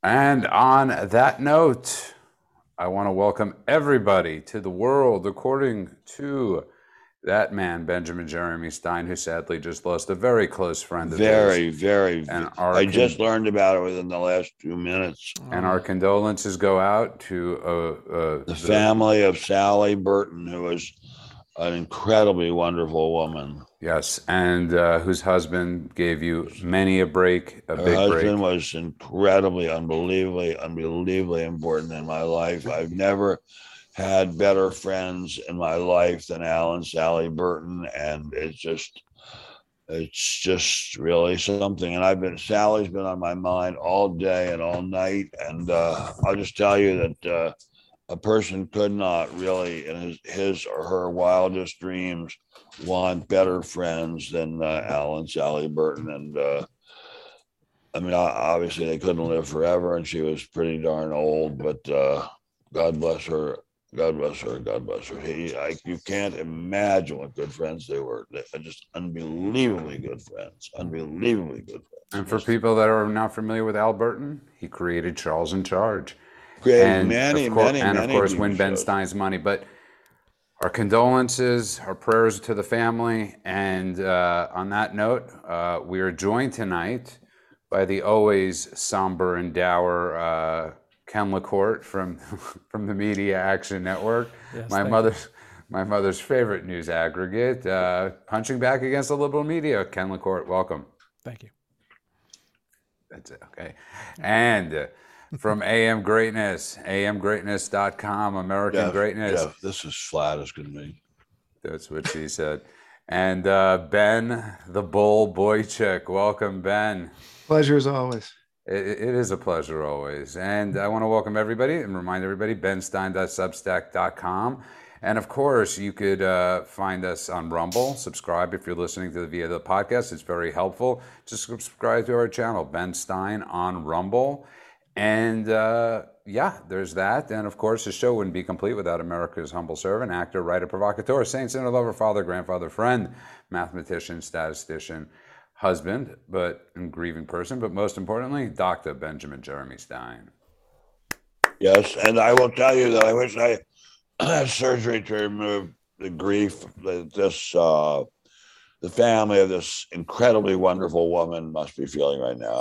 And on that note, I want to welcome everybody to the world according to that man, Benjamin Jeremy Stein, who sadly just lost a very close friend of his. Very, very. And our I just learned about it within the last 2 minutes. our condolences go out to The family of Sally Burton, who was an incredibly wonderful woman. yes, and whose husband gave you many a break, a Her big husband break. was incredibly, unbelievably important in my life. I've never had better friends in my life than Al and Sally Burton, and it's just really something. And Sally's been on my mind all day and all night. And I'll just tell you that a person could not really, in his or her wildest dreams, want better friends than Al and Sally Burton. And I mean, obviously they couldn't live forever, and she was pretty darn old. But God bless her. God bless her. God bless her. You can't imagine what good friends they were. They are just unbelievably good friends. Unbelievably good friends. And for people that are not familiar with Al Burton, he created Charles in Charge. Created And many, of course, TV Win Ben shows. Stein's Money. But our condolences, our prayers to the family. And on that note, we are joined tonight by the always somber and dour Ken LaCourte from from the Media Action Network. Yes, My mother's favorite news aggregate, punching back against the liberal media. Ken LaCourte, welcome. Thank you. That's it, okay. And from AM Greatness, amgreatness.com, American Greatness. Jeff, this is flat as can be. That's what she said. And Ben, the Bull Boychuk, welcome, Ben. Pleasure as always. It is a pleasure always. And I want to welcome everybody and remind everybody, benstein.substack.com. And of course, you could find us on Rumble. Subscribe if you're listening via the podcast. It's very helpful. Just subscribe to our channel, Ben Stein on Rumble. And yeah, there's that. And of course, the show wouldn't be complete without America's humble servant, actor, writer, provocateur, saint, sinner, lover, father, grandfather, friend, mathematician, statistician, husband, but and grieving person, but most importantly, Dr. Benjamin Jeremy Stein. Yes, and I will tell you that I wish I had surgery to remove the grief that the family of this incredibly wonderful woman must be feeling right now.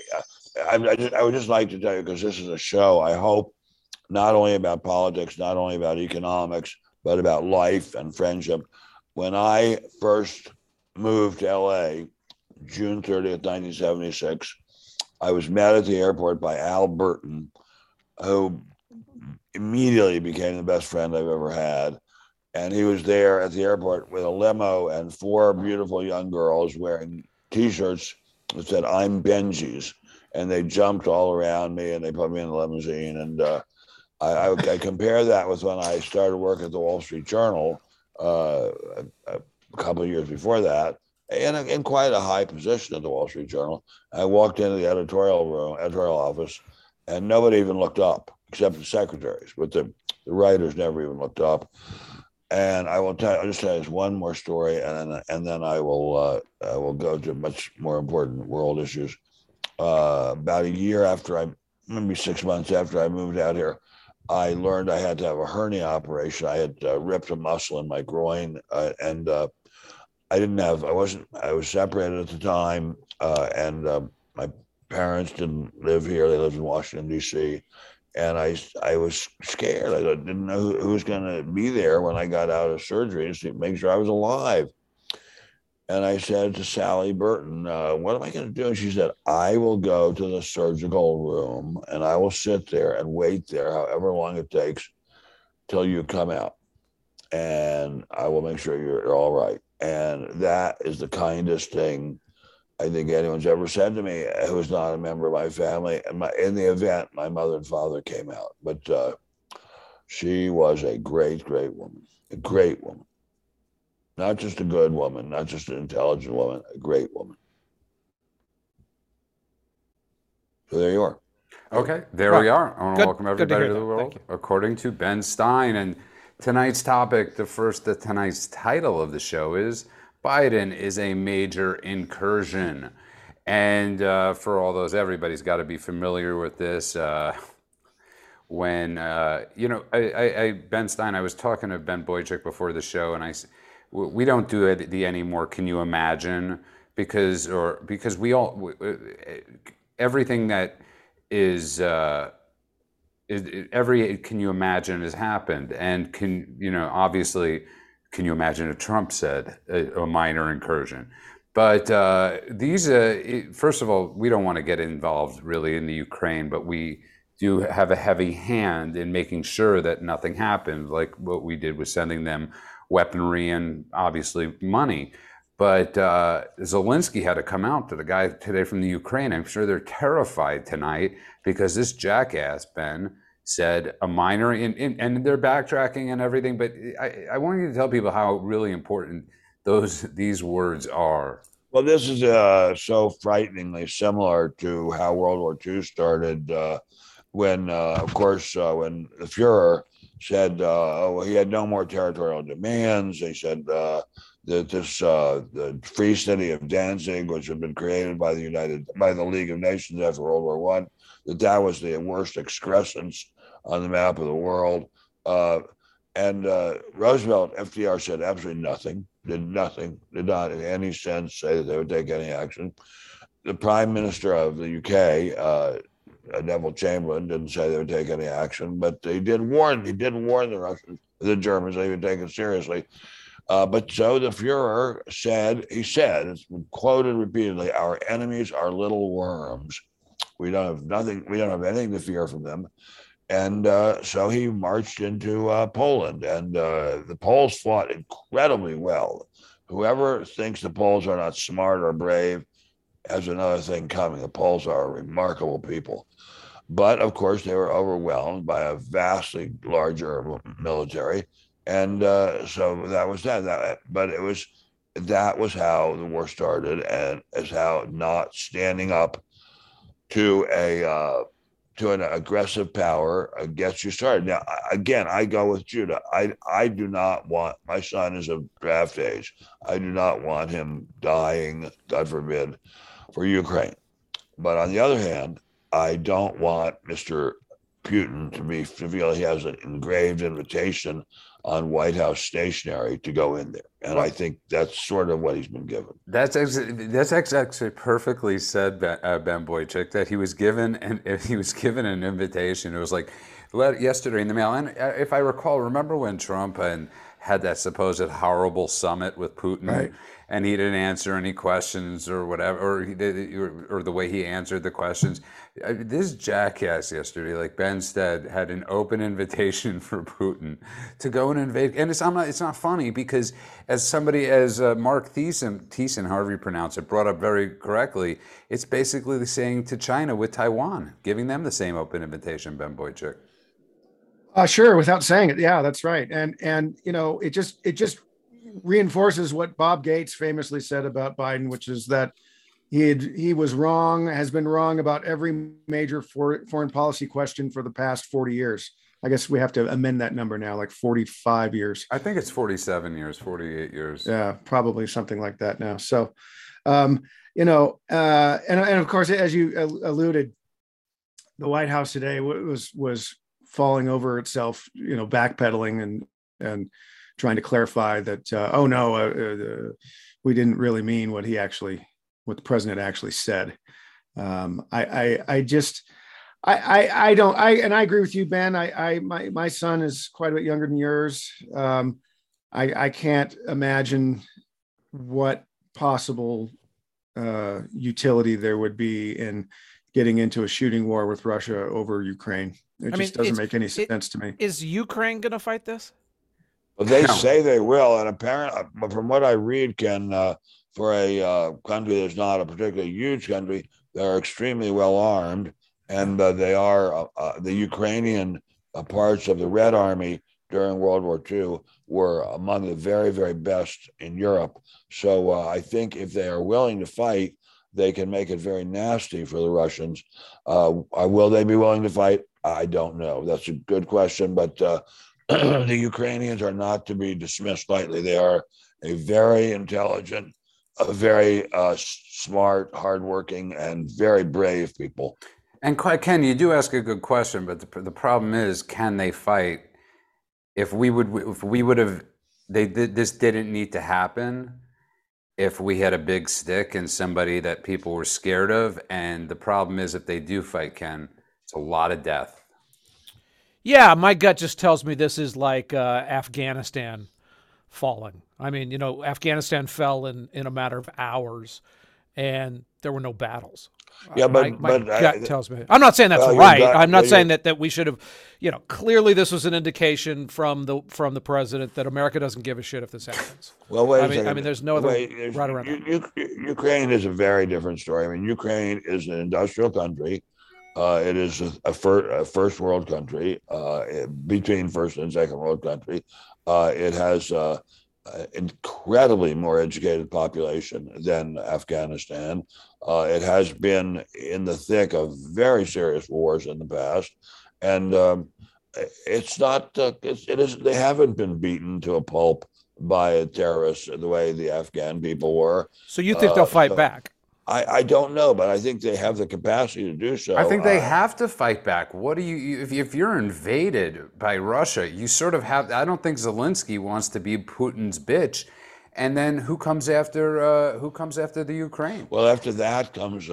I would just like to tell you, because this is a show, I hope, not only about politics, not only about economics, but about life and friendship. When I first moved to LA, June 30th, 1976, I was met at the airport by Al Burton, who immediately became the best friend I've ever had. And he was there at the airport with a limo and four beautiful young girls wearing T-shirts that said, "I'm Benji's." And they jumped all around me and they put me in the limousine. And I compare that with when I started work at the Wall Street Journal a couple of years before that, in quite a high position at the Wall Street Journal. I walked into the editorial office, and nobody even looked up except the secretaries, but the writers never even looked up. And I'll just tell you this one more story, and then I will go to much more important world issues. About a year after maybe 6 months after I moved out here, I learned I had to have a hernia operation. I had ripped a muscle in my groin, and I was separated at the time, and my parents didn't live here. They lived in Washington, D.C., and I was scared. I didn't know who was going to be there when I got out of surgery to make sure I was alive. And I said to Sally Burton, what am I going to do? And she said, I will go to the surgical room and I will sit there and wait there however long it takes till you come out. And I will make sure you're all right. And that is the kindest thing I think anyone's ever said to me who's not a member of my family. And in the event, my mother and father came out. But she was a great, great woman, a great woman. Not just a good woman, not just an intelligent woman, a great woman. So there you are. Okay, there we are. I want to welcome everybody to the world according to Ben Stein. And tonight's topic, tonight's title of the show is Biden is a major incursion. And for all those, everybody's got to be familiar with this. When Ben Stein, I was talking to Ben Boychuk before the show, and we don't do it anymore. Can you imagine? Because we all everything that is every can you imagine has happened, and obviously can you imagine if Trump said a minor incursion? But first of all, we don't want to get involved really in the Ukraine, but we do have a heavy hand in making sure that nothing happened, like what we did with sending them weaponry and obviously money. But Zelensky had to come out to the guy today from the Ukraine. I'm sure they're terrified tonight because this jackass, Ben, said a minor, and they're backtracking and everything. But I want you to tell people how really important these words are. Well, this is so frighteningly similar to how World War II started when, of course, when the Fuhrer said he had no more territorial demands. They said that the free city of Danzig, which had been created by the League of Nations after World War One, that was the worst excrescence on the map of the world. And Roosevelt, FDR said absolutely nothing, did not in any sense say that they would take any action. The Prime Minister of the UK, Neville Chamberlain, didn't say they would take any action, but he did warn the Russians, the Germans, they would take it seriously. But so the Fuhrer said, it's been quoted repeatedly, our enemies are little worms. We don't have anything to fear from them. And so he marched into Poland, and the Poles fought incredibly well. Whoever thinks the Poles are not smart or brave has another thing coming. The Poles are a remarkable people. But of course, they were overwhelmed by a vastly larger military. And so that was that. But that was how the war started, and is how not standing up to an aggressive power gets you started. Now, again, I go with Judah. I do not want, my son is of draft age. I do not want him dying, God forbid, for Ukraine. But on the other hand, I don't want Mr. Putin to feel he has an engraved invitation on White House stationery to go in there. And I think that's sort of what he's been given. That's actually perfectly said, Ben Boychuk, that he was given an invitation. It was like yesterday in the mail. And if I recall, remember when Trump had that supposed horrible summit with Putin, right, and he didn't answer any questions or whatever, or the way he answered the questions. This jackass yesterday, like Ben said, had an open invitation for Putin to go and invade. And it's not funny because as Mark Thiessen, however you pronounce it, brought up very correctly, it's basically saying to China with Taiwan, giving them the same open invitation, Ben Boychuk. Sure, without saying it. Yeah, that's right. And it just reinforces what Bob Gates famously said about Biden, which is that he was wrong, has been wrong about every major foreign policy question for the past 40 years. I guess we have to amend that number now, like 45 years. I think it's 47 years, 48 years. Yeah, probably something like that now. So, and of course, as you alluded, the White House today was falling over itself, backpedaling and trying to clarify that, we didn't really mean what the president actually said. I agree with you, Ben. My son is quite a bit younger than yours. I can't imagine what possible utility there would be in getting into a shooting war with Russia over Ukraine. It doesn't make any sense to me. Is Ukraine going to fight this? Well, they say they will, and apparently, from what I read, Ken, for a country that's not a particularly huge country, they're extremely well armed, and they are the Ukrainian parts of the Red Army during World War II were among the very, very best in Europe. So I think if they are willing to fight, they can make it very nasty for the Russians. Will they be willing to fight? I don't know. That's a good question, but the Ukrainians are not to be dismissed lightly. They are a very intelligent, a very smart, hardworking, and very brave people. And Ken, you do ask a good question, but the problem is, can they fight? If we would have, this didn't need to happen if we had a big stick and somebody that people were scared of. And the problem is, if they do fight, Ken, it's a lot of death. Yeah, my gut just tells me this is like Afghanistan falling. I mean, you know, Afghanistan fell in a matter of hours, and there were no battles. Yeah, my gut tells me. I'm not saying that's right. I'm not saying that we should have. You know, clearly this was an indication from the president that America doesn't give a shit if this happens. Well, wait a second. I mean, there's no other right around that. Ukraine is a very different story. I mean, Ukraine is an industrial country. It is a first world country, between first and second world country. It has incredibly more educated population than Afghanistan. It has been in the thick of very serious wars in the past, and it's not. It is. They haven't been beaten to a pulp by terrorists the way the Afghan people were. So you think they'll fight back? I don't know, but I think they have the capacity to do so. I think they have to fight back. What do you if you're invaded by Russia, you sort of have. I don't think Zelensky wants to be Putin's bitch. And then who comes after the Ukraine? Well, after that comes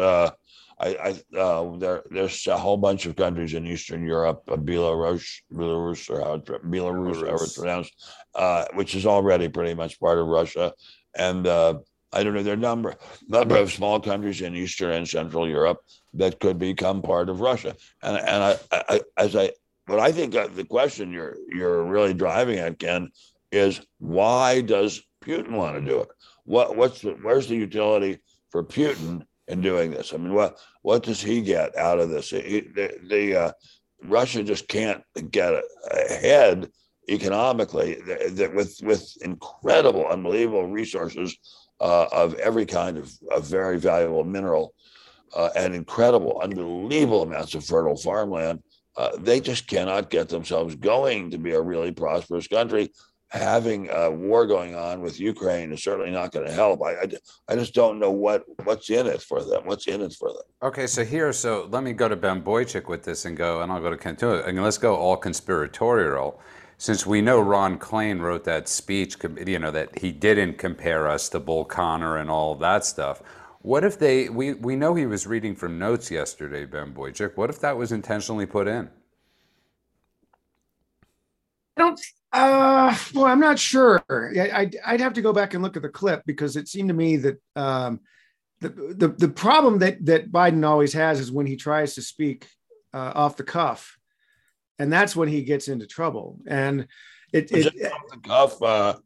there's a whole bunch of countries in Eastern Europe, Belarus, however it's pronounced, which is already pretty much part of Russia, and I don't know, there are number of small countries in Eastern and Central Europe that could become part of Russia. And what I think the question you're really driving at, Ken, is why does Putin want to do it? Where's the utility for Putin in doing this? I mean, what does he get out of this? Russia just can't get ahead economically with incredible, unbelievable resources. Of every kind of very valuable mineral and incredible, unbelievable amounts of fertile farmland. They just cannot get themselves going to be a really prosperous country. Having a war going on with Ukraine is certainly not going to help. I just don't know what's in it for them. What's in it for them? Okay, so let me go to Ben Boychuk with this and I'll go to Ken too. And let's go all conspiratorial. Since we know Ron Klain wrote that speech, you know, that he didn't compare us to Bull Connor and all that stuff. What if we know he was reading from notes yesterday, Ben Boychuk. What if that was intentionally put in? Well, I'm not sure. I'd have to go back and look at the clip because it seemed to me that the problem that Biden always has is when he tries to speak off the cuff. And that's when he gets into trouble. And off the cuff.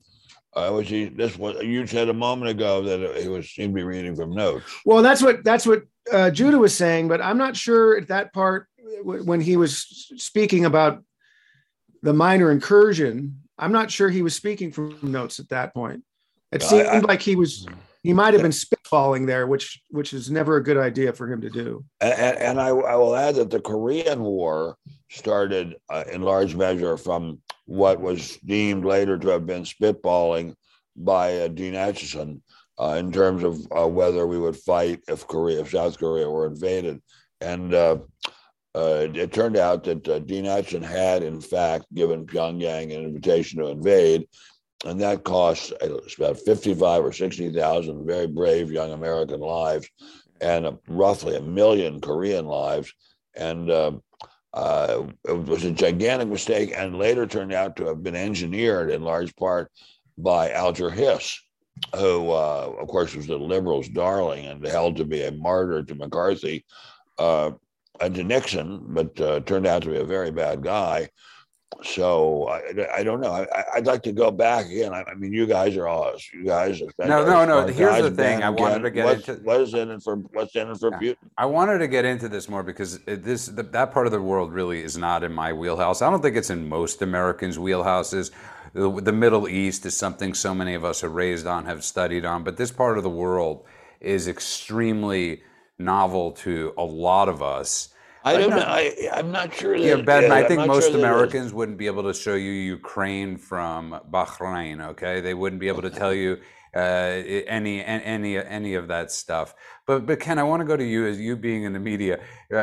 You said a moment ago that he seemed to be reading from notes. Well, that's what Judah was saying, but I'm not sure at that part when he was speaking about the minor incursion. I'm not sure he was speaking from notes at that point. It seemed like he might have been spitballing there, which is never a good idea for him to do. And I will add that the Korean War started in large measure from what was deemed later to have been spitballing by Dean Acheson in terms of whether we would fight if South Korea were invaded. And it turned out that Dean Acheson had, in fact, given Pyongyang an invitation to invade. And that cost about 55 or 60,000 very brave young American lives and roughly 1 million Korean lives. And it was a gigantic mistake and later turned out to have been engineered in large part by Alger Hiss, who, of course, was the liberals' darling and held to be a martyr to McCarthy and to Nixon, but turned out to be a very bad guy. So I don't know. I'd like to go back again. I mean, you guys are all us. You guys are no. Here's the thing. I wanted to get into what's in it for Putin. I wanted to get into this more because that part of the world really is not in my wheelhouse. I don't think it's in most Americans' wheelhouses. The Middle East is something so many of us are raised on, have studied on, but this part of the world is extremely novel to a lot of us. I'm not sure that. Yeah, Ben, I think most Americans wouldn't be able to show you Ukraine from Bahrain, okay? They wouldn't be able to tell you any of that stuff. But Ken, I want to go to you, as you being in the media,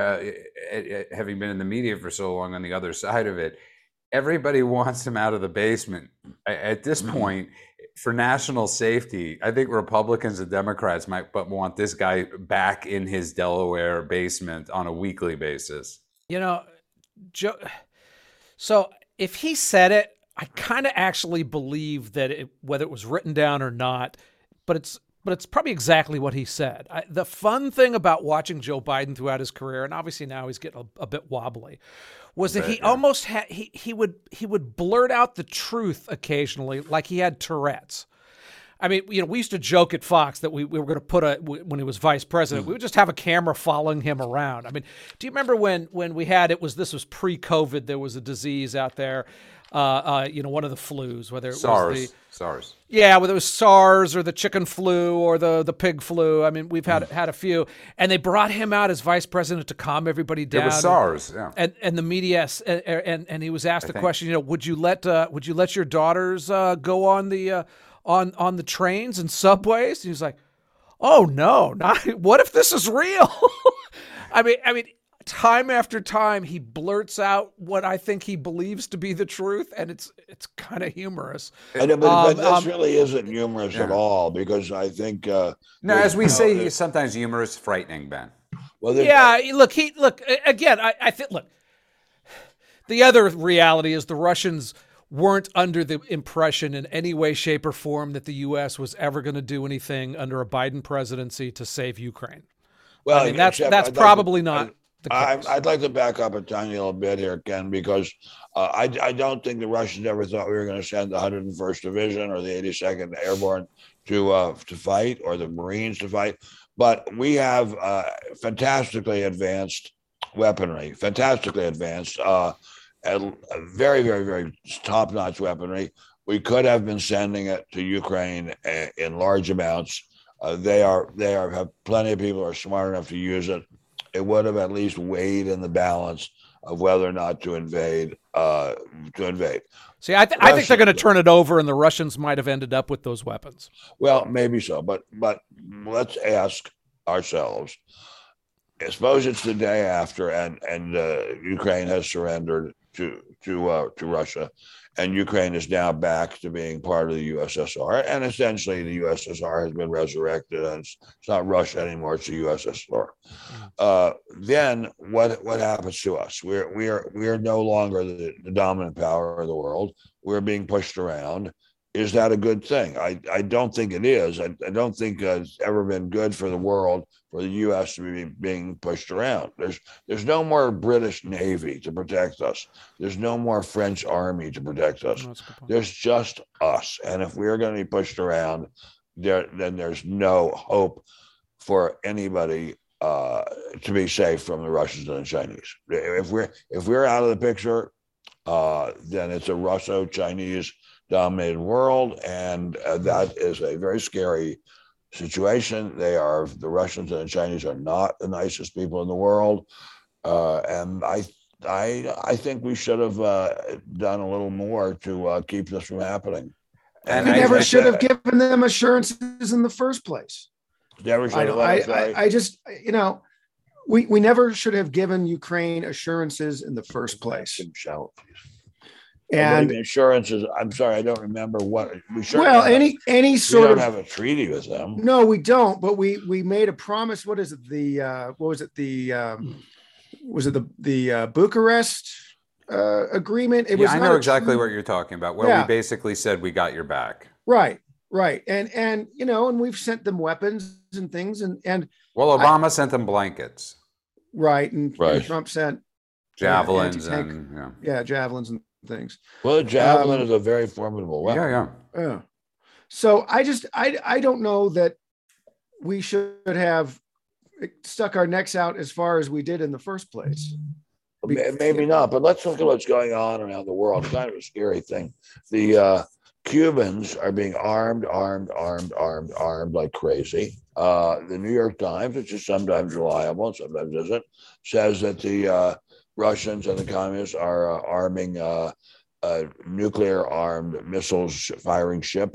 having been in the media for so long on the other side of it. Everybody wants him out of the basement. At this point, for national safety, I think Republicans and Democrats might want this guy back in his Delaware basement on a weekly basis. You know, Joe, so if he said it, I kind of actually believe that whether it was written down or not, but it's probably exactly what he said. The fun thing about watching Joe Biden throughout his career, and obviously now he's getting a bit wobbly, was that he almost had he would blurt out the truth occasionally, like he had Tourette's. I mean, you know, we used to joke at Fox that we were going to put when he was vice president, we would just have a camera following him around. I mean, do you remember when we had this was pre-COVID, there was a disease out there, you know, one of the flus, whether it was SARS. Yeah, whether it was SARS or the chicken flu or the pig flu. I mean, we've had a few, and they brought him out as vice president to calm everybody down. It was SARS, yeah. And the media, and he was asked the question, you know, would you let your daughters go on the on the trains and subways? And he was like, oh no, not what if this is real? I mean, time after time he blurts out what I think he believes to be the truth, and it's kind of humorous. But this really isn't humorous at all, because I think no, as we say, sometimes humor is frightening, Ben. Well, yeah, look again. I think the other reality is the Russians weren't under the impression in any way, shape, or form that the U.S. was ever going to do anything under a Biden presidency to save Ukraine. Well, I mean, that's probably not the case. I'd like to back up a tiny little bit here, Ken, because I don't think the Russians ever thought we were going to send the 101st Division or the 82nd Airborne to fight, or the Marines to fight. But we have fantastically advanced weaponry, and very, very, very top-notch weaponry. We could have been sending it to Ukraine in large amounts. They have plenty of people who are smart enough to use it. It would have at least weighed in the balance of whether or not to invade. See, I think they're going to turn it over, and the Russians might have ended up with those weapons. Well, maybe so, but let's ask ourselves. Suppose it's the day after, and Ukraine has surrendered to Russia, and Ukraine is now back to being part of the USSR, and essentially the USSR has been resurrected, and it's not Russia anymore; it's the USSR. Then what happens to us? We're no longer the dominant power of the world. We're being pushed around. Is that a good thing? I don't think it is. I don't think it's ever been good for the world for the U.S. to be being pushed around. There's no more British Navy to protect us. There's no more French Army to protect us. There's just us. And if we're going to be pushed around, then there's no hope for anybody to be safe from the Russians and the Chinese. If we're out of the picture, then it's a Russo-Chinese dominated world, and that is a very scary situation. The Russians and the Chinese are not the nicest people in the world, and I think we should have done a little more to keep this from happening. And we never should have given them assurances in the first place. Never should have. I just, you know, we never should have given Ukraine assurances in the first place. And insurances, I'm sorry, I don't remember what we should. Well, any sort we don't of have a treaty with them. No, we don't. But we made a promise. What is it? Was it the Bucharest agreement? It was. I know exactly what you're talking about. Where we basically said we got your back. Right. And you know, and we've sent them weapons and things, and well, Obama sent them blankets. Right, and Trump sent javelins javelins and things. Well, a javelin is a very formidable weapon. Yeah. So I don't know that we should have stuck our necks out as far as we did in the first place. Maybe not, but let's look at what's going on around the world. It's kind of a scary thing. The Cubans are being armed like crazy. The New York Times, which is sometimes reliable and sometimes isn't, says that the Russians and the communists are arming nuclear-armed missiles firing ships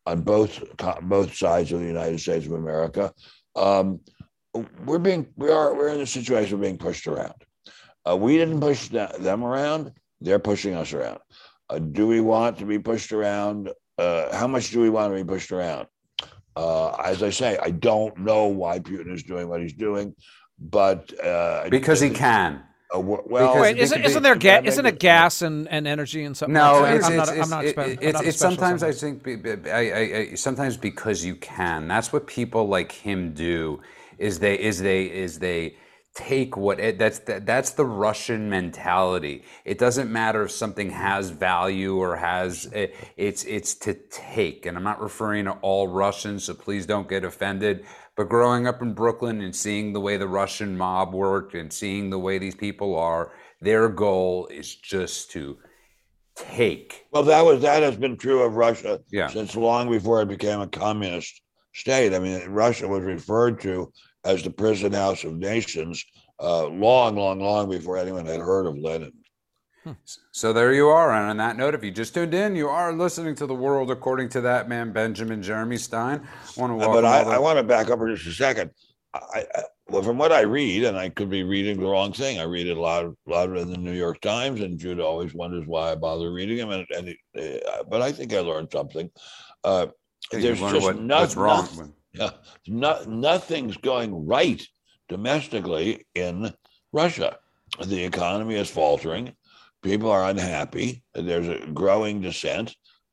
on both sides of the United States of America. We're in a situation of being pushed around. We didn't push them around; they're pushing us around. Do we want to be pushed around? How much do we want to be pushed around? As I say, I don't know why Putin is doing what he's doing, but because he can. Well, wait, isn't it gas and energy and something? No, like it's sometimes I think sometimes because you can. That's what people like him do. Is they take that's the Russian mentality. It doesn't matter if something has value or it's to take. And I'm not referring to all Russians, so please don't get offended. But growing up in Brooklyn and seeing the way the Russian mob worked and seeing the way these people are, their goal is just to take. Well, that has been true of Russia since long before it became a communist state. I mean, Russia was referred to as the prison house of nations long before anyone had heard of Lenin. So there you are. And on that note, if you just tuned in, you are listening to The World According to That Man, Benjamin Jeremy Stein. I want to welcome I want to back up for just a second. Well, from what I read, and I could be reading the wrong thing, I read it a lot in the New York Times, and Judah always wonders why I bother reading them. But I think I learned something. There's just what's wrong. Nothing's going right domestically in Russia. The economy is faltering. People are unhappy. There's a growing dissent.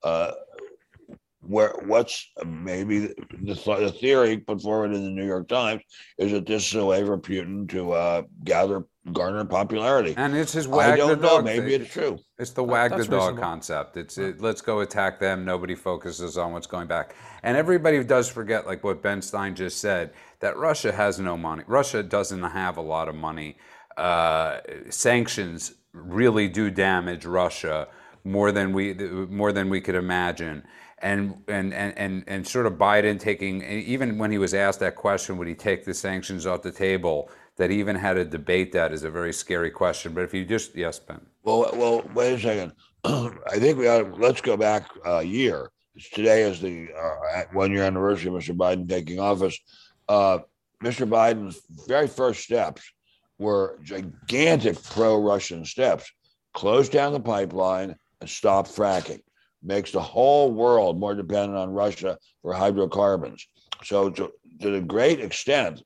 What's maybe the theory put forward in the New York Times is that this is a way for Putin to garner popularity. And it's his wag I don't the dog know. Maybe thing. It's true. It's the wag the dog reasonable. concept. Let's go attack them. Nobody focuses on what's going back. And everybody does forget, like what Ben Stein just said, that Russia has no money. Russia doesn't have a lot of money. Sanctions really do damage Russia more than we could imagine. And sort of Biden taking, even when he was asked that question, would he take the sanctions off the table? That even had a debate that is a very scary question. But if you just, yes, Ben. Well, wait a second. I think let's go back a year. Today is the 1 year anniversary of Mr. Biden taking office. Mr. Biden's very first steps were gigantic pro-Russian steps. Close down the pipeline and stop fracking. Makes the whole world more dependent on Russia for hydrocarbons. So to a great extent,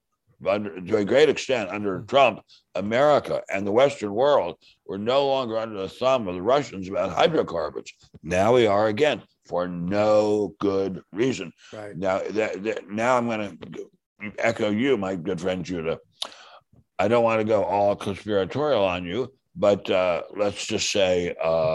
under Trump, America and the Western world were no longer under the thumb of the Russians about hydrocarbons. Now we are again for no good reason. Right. Now now I'm going to echo you, my good friend Judah. I don't want to go all conspiratorial on you, but let's just say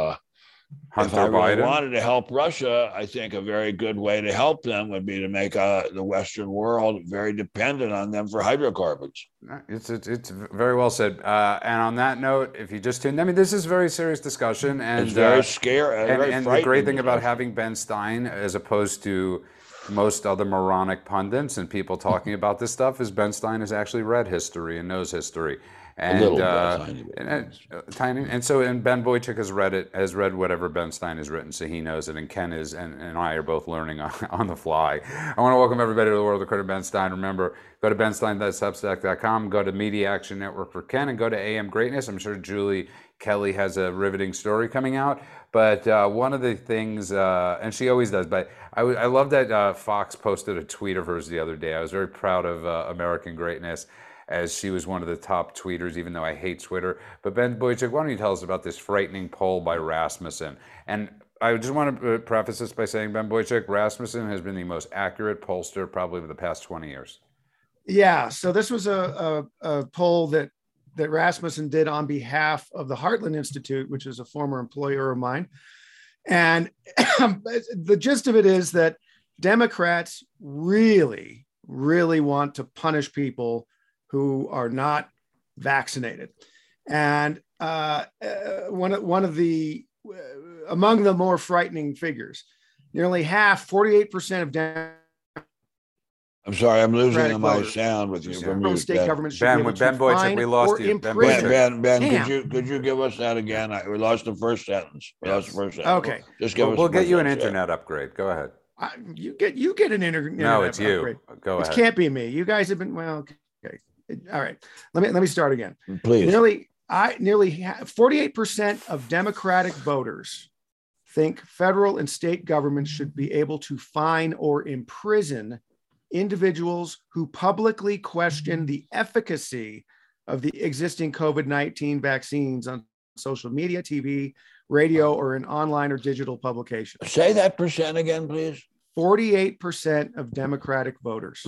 if I really wanted to help Russia, I think a very good way to help them would be to make the Western world very dependent on them for hydrocarbons. It's very well said. And on that note, if you just tuned, I mean, this is a very serious discussion, and it's very scary. And the great thing about having Ben Stein, as opposed to most other moronic pundits and people talking about this stuff, is Ben Stein has actually read history and knows history. And a little bit, tiny. And Ben Boychuk has read whatever Ben Stein has written, so he knows it. And Ken is, and I are both learning on the fly. I want to welcome everybody to The World According to Ben Stein. Remember, go to benstein.substack.com, go to Media Action Network for Ken, and go to AM Greatness. I'm sure Julie Kelly has a riveting story coming out. But one of the things, and she always does, but I love that Fox posted a tweet of hers the other day. I was very proud of American Greatness, as she was one of the top tweeters, even though I hate Twitter. But Ben Boychuk, why don't you tell us about this frightening poll by Rasmussen? And I just want to preface this by saying, Ben Boychuk, Rasmussen has been the most accurate pollster probably of the past 20 years. Yeah, so this was a poll that Rasmussen did on behalf of the Heartland Institute, which is a former employer of mine. And the gist of it is that Democrats really, really want to punish people who are not vaccinated. And one of the, among the more frightening figures, nearly half, 48% of Democrats. I'm sorry, I'm losing my sound with you. From state government should Ben, be able Ben to Boychuk, fine we lost or you. imprison. Ben, could you give us that again? We lost the first sentence. We lost the first sentence. Okay. Just give us. We'll get you an internet upgrade. Go ahead. You get an internet No, it's upgrade. you. Go It ahead. can't be me. You guys have been okay. All right. Let me start again. Please. Nearly 48% of Democratic voters think federal and state governments should be able to fine or imprison individuals who publicly question the efficacy of the existing COVID-19 vaccines on social media, TV, radio, or in online or digital publications. Say that percent again, please. 48% of Democratic voters.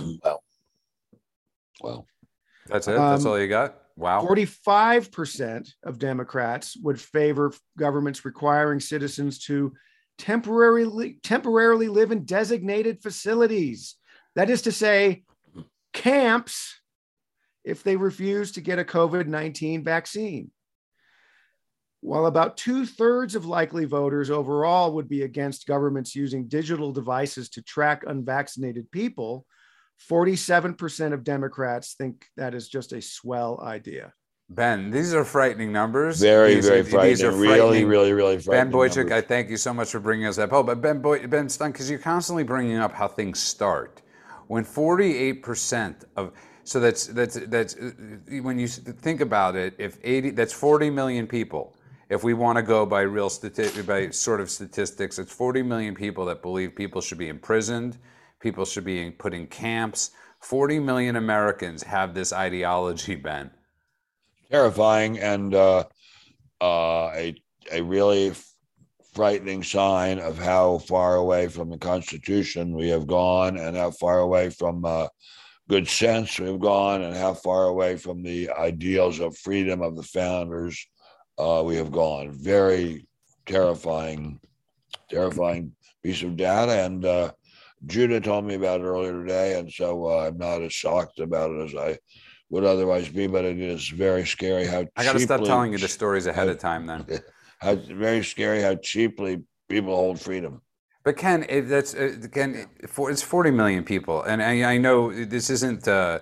Well, That's it. That's all you got. Wow. 45% of Democrats would favor governments requiring citizens to temporarily live in designated facilities. That is to say, camps, if they refuse to get a COVID-19 vaccine. While about 2/3 of likely voters overall would be against governments using digital devices to track unvaccinated people, 47% of Democrats think that is just a swell idea. Ben, these are frightening numbers. very, These very are frightening. Really, really, really frightening. Ben Boychuk, numbers. I thank you so much for bringing us that poll. But Ben Stein, because you're constantly bringing up how things start. When 48% of, so that's when you think about it, if 80, that's 40 million people. If we want to go by by sort of statistics, it's 40 million people that believe people should be imprisoned, people should be put in camps. 40 million Americans have this ideology, Ben. Terrifying, and a really frightening sign of how far away from the Constitution we have gone, and how far away from good sense we have gone, and how far away from the ideals of freedom of the founders we have gone. Very terrifying piece of data, and Judah told me about it earlier today, and so I'm not as shocked about it as I would otherwise be, but it is very scary how I got to stop telling you the stories ahead of time then. Very scary how cheaply people hold freedom. But Ken, it's 40 million people, and I know this isn't, so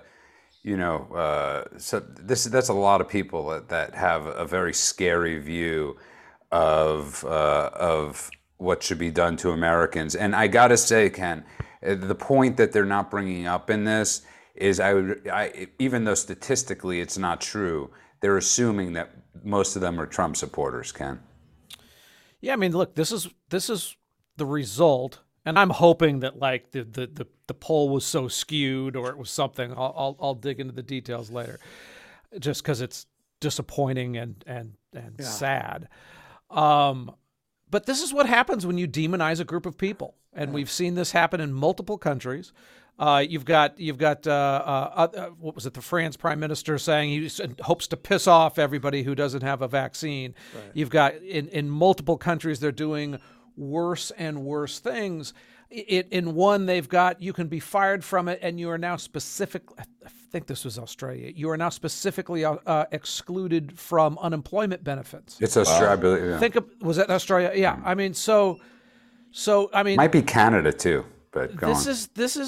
that's a lot of people that have a very scary view of what should be done to Americans. And I got to say, Ken, the point that they're not bringing up in this is even though statistically it's not true, they're assuming that most of them are Trump supporters, Ken. Yeah, I mean, look, this is the result, and I'm hoping that like the poll was so skewed or it was something. I'll dig into the details later, just because it's disappointing and sad. But this is what happens when you demonize a group of people, and we've seen this happen in multiple countries. You've got what was it? The France prime minister saying he hopes to piss off everybody who doesn't have a vaccine. Right. You've got in multiple countries they're doing worse and worse things. In one, they've got you can be fired from it, and you are now specifically. I think this was Australia. You are now specifically excluded from unemployment benefits. It's Australia. Yeah. Was that Australia? Yeah. I mean, so I mean, might be Canada too. But this is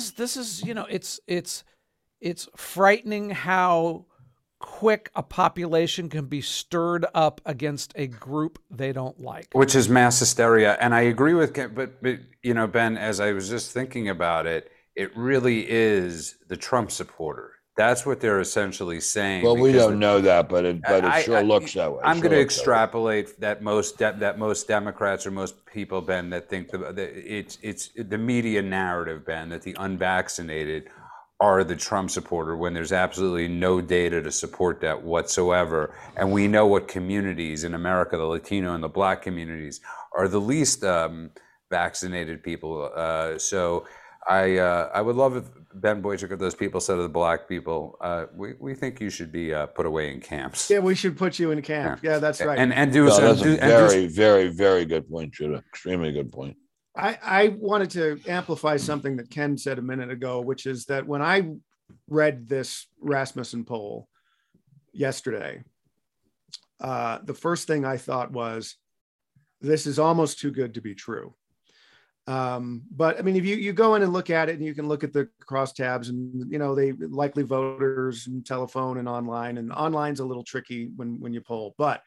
it's frightening how quick a population can be stirred up against a group they don't like, which is mass hysteria. And I agree with Ken, but Ben, as I was just thinking about it, it really is the Trump supporter. That's what they're essentially saying. Well, we don't know that, but it sure looks that way. I'm going to extrapolate that most Democrats or most people, Ben, that think it's the media narrative, Ben, that the unvaccinated are the Trump supporter when there's absolutely no data to support that whatsoever. And we know what communities in America, the Latino and the Black communities, are the least vaccinated people. So I would love if Ben Boychuk or those people said to the Black people, we think you should be put away in camps. Yeah, we should put you in camp. Yeah, that's right. That's a very, very good point, Judah. Extremely good point. I wanted to amplify something that Ken said a minute ago, which is that when I read this Rasmussen poll yesterday, the first thing I thought was, this is almost too good to be true. But I mean, if you go in and look at it, and you can look at the crosstabs, and they likely voters and telephone and online's a little tricky when you poll. But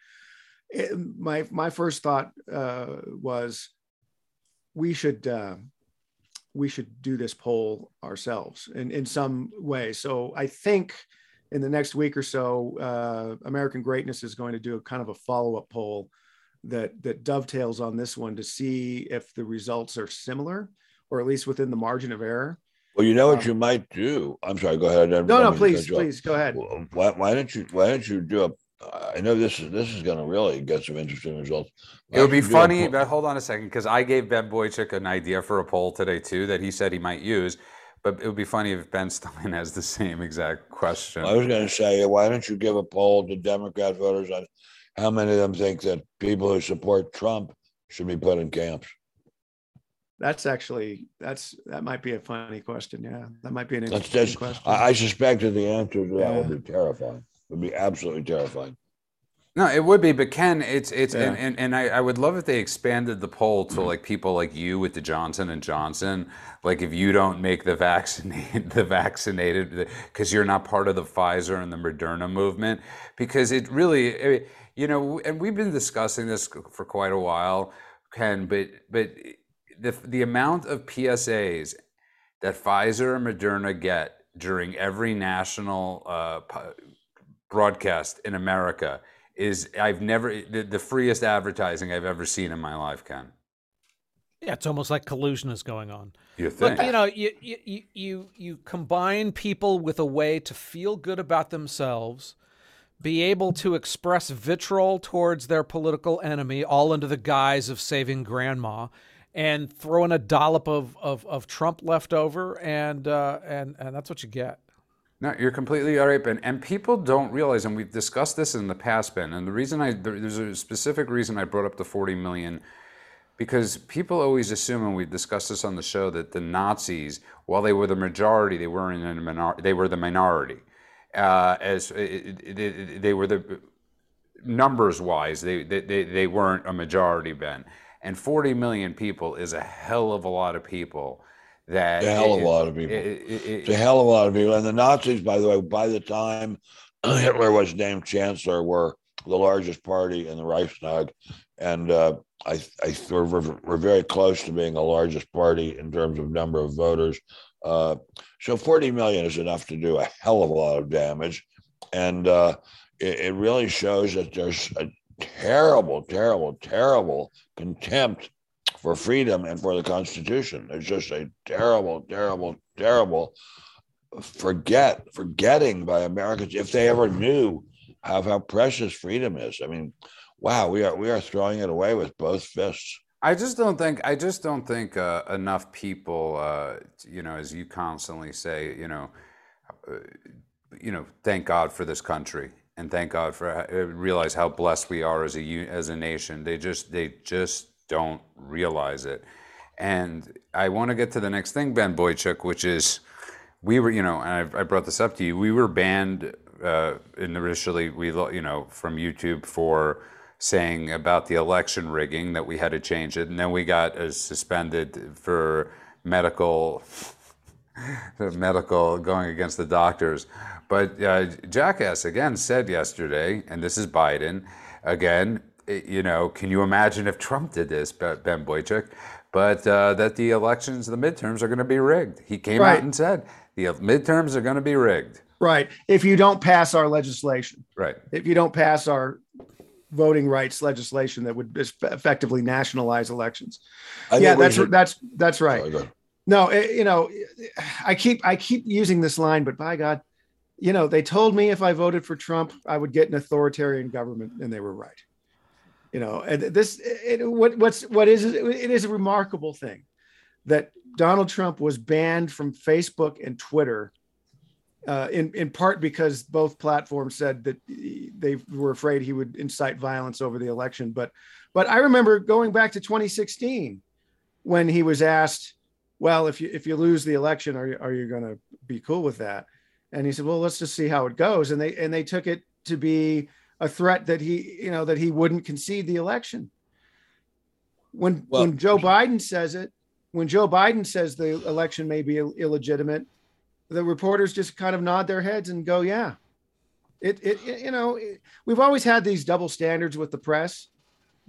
my first thought was we should we should do this poll ourselves in some way. So I think in the next week or so, American Greatness is going to do a kind of a follow-up poll that dovetails on this one to see if the results are similar, or at least within the margin of error. Well, you know what you might do. I'm sorry. Go ahead. No, please go ahead. Why don't you do a? I know this is going to really get some interesting results. It would be funny, but hold on a second, because I gave Ben Boychuk an idea for a poll today too that he said he might use. But it would be funny if Ben Stein has the same exact question. I was going to say, why don't you give a poll to Democrat voters on how many of them think that people who support Trump should be put in camps? That might be a funny question. Yeah, that might be an interesting question. I suspect that the answer to that would be terrifying. It would be absolutely terrifying. No, it would be, but Ken, and I would love if they expanded the poll to like people like you with the Johnson and Johnson. Like if you don't make the vaccinated, because you're not part of the Pfizer and the Moderna movement, because it really, and we've been discussing this for quite a while, Ken, but the amount of PSAs that Pfizer and Moderna get during every national broadcast in America is the freest advertising I've ever seen in my life, Ken. Yeah, it's almost like collusion is going on. You think? But, you combine people with a way to feel good about themselves, be able to express vitriol towards their political enemy, all under the guise of saving grandma, and throw in a dollop of Trump left over, and that's what you get. No, you're completely all right, Ben. And people don't realize, and we've discussed this in the past, Ben, and the reason there's a specific reason I brought up the 40 million, because people always assume, and we've discussed this on the show, that the Nazis, while they were the majority, they were the minority. As they were the numbers-wise, they weren't a majority, Ben. And 40 million people is a hell of a lot of people. It's a hell of a lot of people. It's a hell of a lot of people. And the Nazis, by the way, by the time Hitler was named chancellor, were the largest party in the Reichstag. And we're very close to being the largest party in terms of number of voters. So 40 million is enough to do a hell of a lot of damage. And it really shows that there's a terrible, terrible, terrible contempt for freedom and for the Constitution. There's just a terrible, terrible, terrible forgetting by Americans, if they ever knew how precious freedom is. I mean, wow, we are throwing it away with both fists. I just don't think enough people, as you constantly say, thank God for this country and thank God for realize how blessed we are as a nation. They just don't realize it. And I want to get to the next thing, Ben Boychuk, which is we were, and I brought this up to you. We were banned initially, from YouTube for saying about the election rigging that we had to change it, and then we got suspended for medical going against the doctors. But Jackass again said yesterday, and this is Biden again. Can you imagine if Trump did this, Ben Boychuk? But that the elections, the midterms, are going to be rigged. He came out and said the midterms are going to be rigged. Right. If you don't pass our legislation. Right. If you don't pass our voting rights legislation that would effectively nationalize elections. That's right. No, I keep using this line, but by God, they told me if I voted for Trump, I would get an authoritarian government, and they were right. And it is a remarkable thing that Donald Trump was banned from Facebook and Twitter, in part because both platforms said that they were afraid he would incite violence over the election. But I remember going back to 2016 when he was asked, well, if you lose the election, are you going to be cool with that? And he said, well, let's just see how it goes. And they took it to be a threat that he wouldn't concede the election. When Joe Biden says it, when Joe Biden says the election may be illegitimate, the reporters just kind of nod their heads and go, yeah. We've always had these double standards with the press,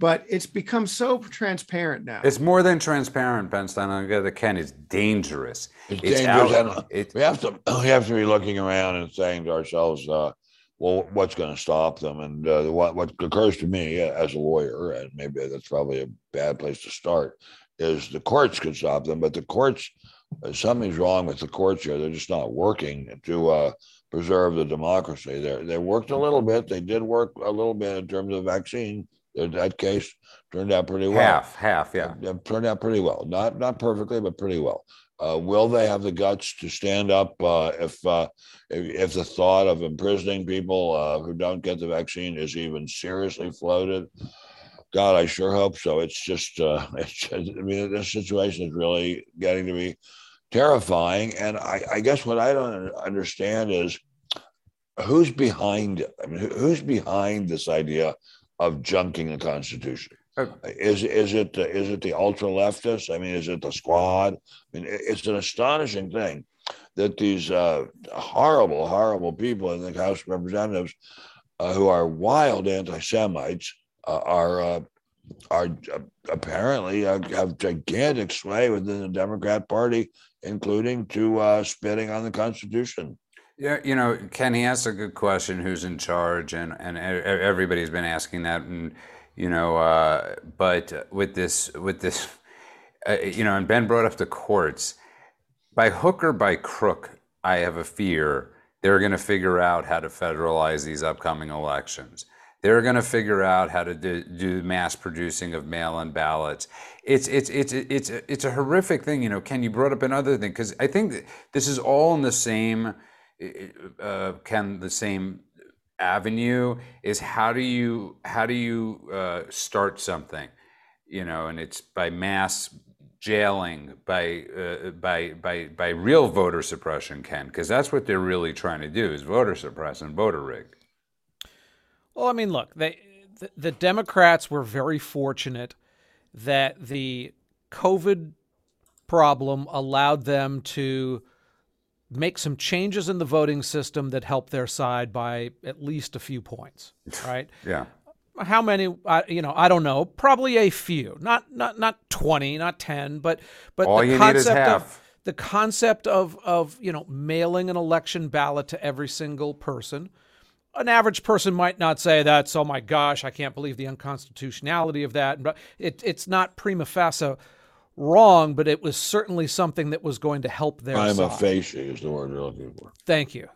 but it's become so transparent now. It's more than transparent, Ben Stein. I'm going to Ken. It's dangerous. It's dangerous, and we have to be looking around and saying to ourselves, well, what's going to stop them? And what occurs to me as a lawyer, and maybe that's probably a bad place to start, is the courts could stop them, but the courts, something's wrong with the courts here. They're just not working to preserve the democracy. They worked a little bit. They did work a little bit in terms of vaccine. That case turned out pretty well. Half, yeah. It turned out pretty well. Not perfectly, but pretty well. Will they have the guts to stand up if the thought of imprisoning people who don't get the vaccine is even seriously floated? God, I sure hope so. It's just, I mean, this situation is really getting to be terrifying. And I guess what I don't understand is who's behind it. I mean, who's behind this idea of junking the Constitution? Is it the ultra leftists? I mean, is it the squad? I mean, it's an astonishing thing that these horrible people in the House of Representatives who are wild anti-Semites are apparently have gigantic sway within the Democrat Party, including to spitting on the Constitution. Yeah, Ken, he asked a good question. Who's in charge? And everybody's been asking that, and but with this, and Ben brought up the courts. By hook or by crook, I have a fear they're going to figure out how to federalize these upcoming elections. They're going to figure out how to do mass producing of mail-in ballots. It's a horrific thing. Ken, you brought up another thing, because I think that this is all in the same. Ken, the same avenue is how do you start something, and it's by mass jailing, by real voter suppression, Ken, because that's what they're really trying to do, is voter suppress and voter rig. Well, I mean, look, the Democrats were very fortunate that the COVID problem allowed them to make some changes in the voting system that helped their side by at least a few points, right? Yeah. How many? I don't know. Probably a few. Not 20, not 10, but all the you concept need is half. The concept of mailing an election ballot to every single person. An average person might not say that's, oh my gosh, I can't believe the unconstitutionality of that. But it's not prima facie wrong, but it was certainly something that was going to help their side. Prima facie is the word you're looking for. Thank you.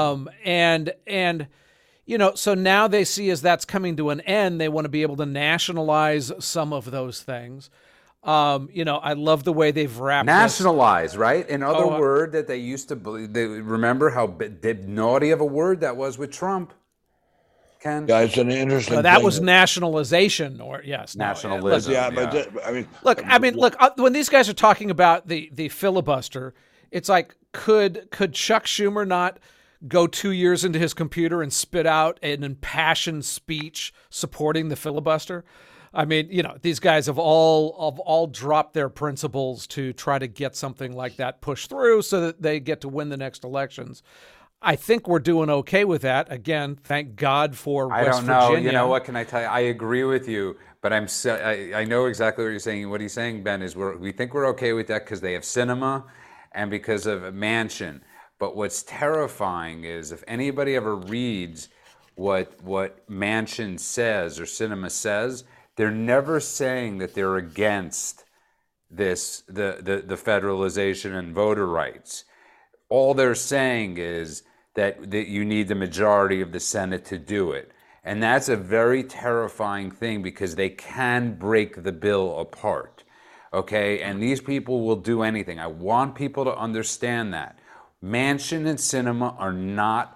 So now they see as that's coming to an end, they want to be able to nationalize some of those things. I love the way they've wrapped nationalize, right? Another word that they used to believe. They remember how naughty of a word that was with Trump. Ken? Yeah, it's an interesting. That thing. was nationalization, or yes, nationalism. Look. When these guys are talking about the filibuster, it's like, could Chuck Schumer not go 2 years into his computer and spit out an impassioned speech supporting the filibuster? I mean, these guys have all dropped their principles to try to get something like that pushed through so that they get to win the next elections. I think we're doing okay with that. Again, thank God for West Virginia. I don't know. You know what? Can I tell you? I agree with you, but I know exactly what you're saying. What he's saying, Ben, is we think we're okay with that because they have cinema and because of Manchin. But what's terrifying is if anybody ever reads what Manchin says or cinema says, they're never saying that they're against the federalization and voter rights. All they're saying is that you need the majority of the Senate to do it. And that's a very terrifying thing because they can break the bill apart, okay? And these people will do anything. I want people to understand that. Manchin and Sinema are not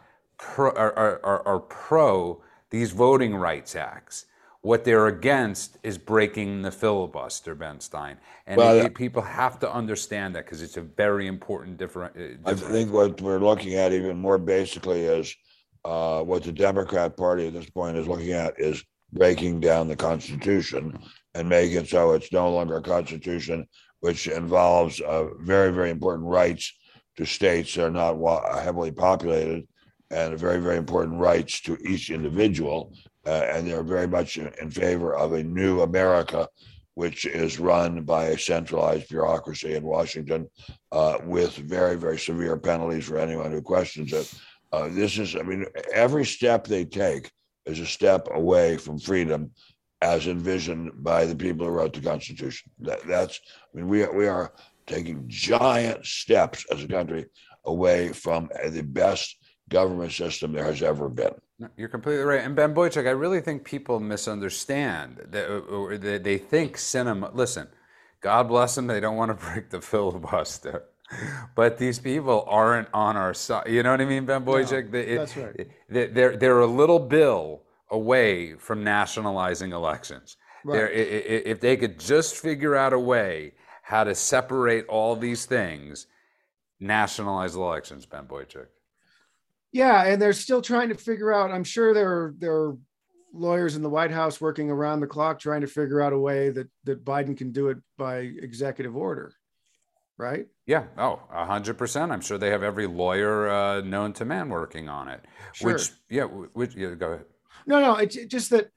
pro these voting rights acts. What they're against is breaking the filibuster, Ben Stein. And people have to understand that because it's a very important difference. I think what we're looking at even more basically is what the Democrat Party at this point is looking at is breaking down the Constitution and making it so it's no longer a Constitution, which involves very, very important rights to states that are not heavily populated and very, very important rights to each individual. And they're very much in favor of a new America, which is run by a centralized bureaucracy in Washington with very, very severe penalties for anyone who questions it. This is, I mean, every step they take is a step away from freedom as envisioned by the people who wrote the Constitution. That's, I mean, we are taking giant steps as a country away from the best government system there has ever been. You're completely right. And Ben Boychuk, I really think people misunderstand that they think Sinema, listen, God bless them, they don't want to break the filibuster. But these people aren't on our side. You know what I mean, Ben Boychuk? No, that's right. They're a little bill away from nationalizing elections. Right. If they could just figure out a way how to separate all these things, nationalize elections, Ben Boychuk. Yeah, and they're still trying to figure out. I'm sure there are lawyers in the White House working around the clock trying to figure out a way that Biden can do it by executive order, right? Yeah, 100%. I'm sure they have every lawyer known to man working on it. Sure. Yeah, go ahead. No, it's just that.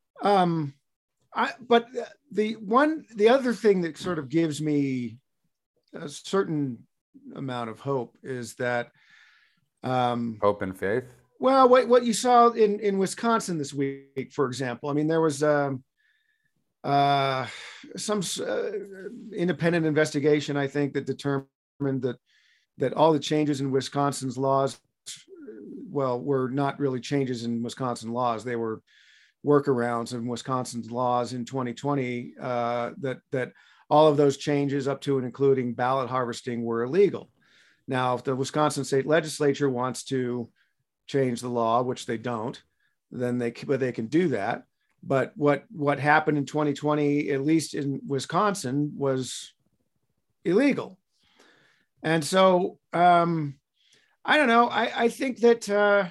But the other thing that sort of gives me a certain amount of hope is that. Hope and faith. Well, what you saw in Wisconsin this week, for example, I mean, there was some independent investigation, I think, that determined that all the changes in Wisconsin's laws, well, were not really changes in Wisconsin laws. They were workarounds in Wisconsin's laws in 2020, that all of those changes up to and including ballot harvesting were illegal. Now, if the Wisconsin state legislature wants to change the law, which they don't, then they can do that. But what happened in 2020, at least in Wisconsin, was illegal. And so I don't know. I think that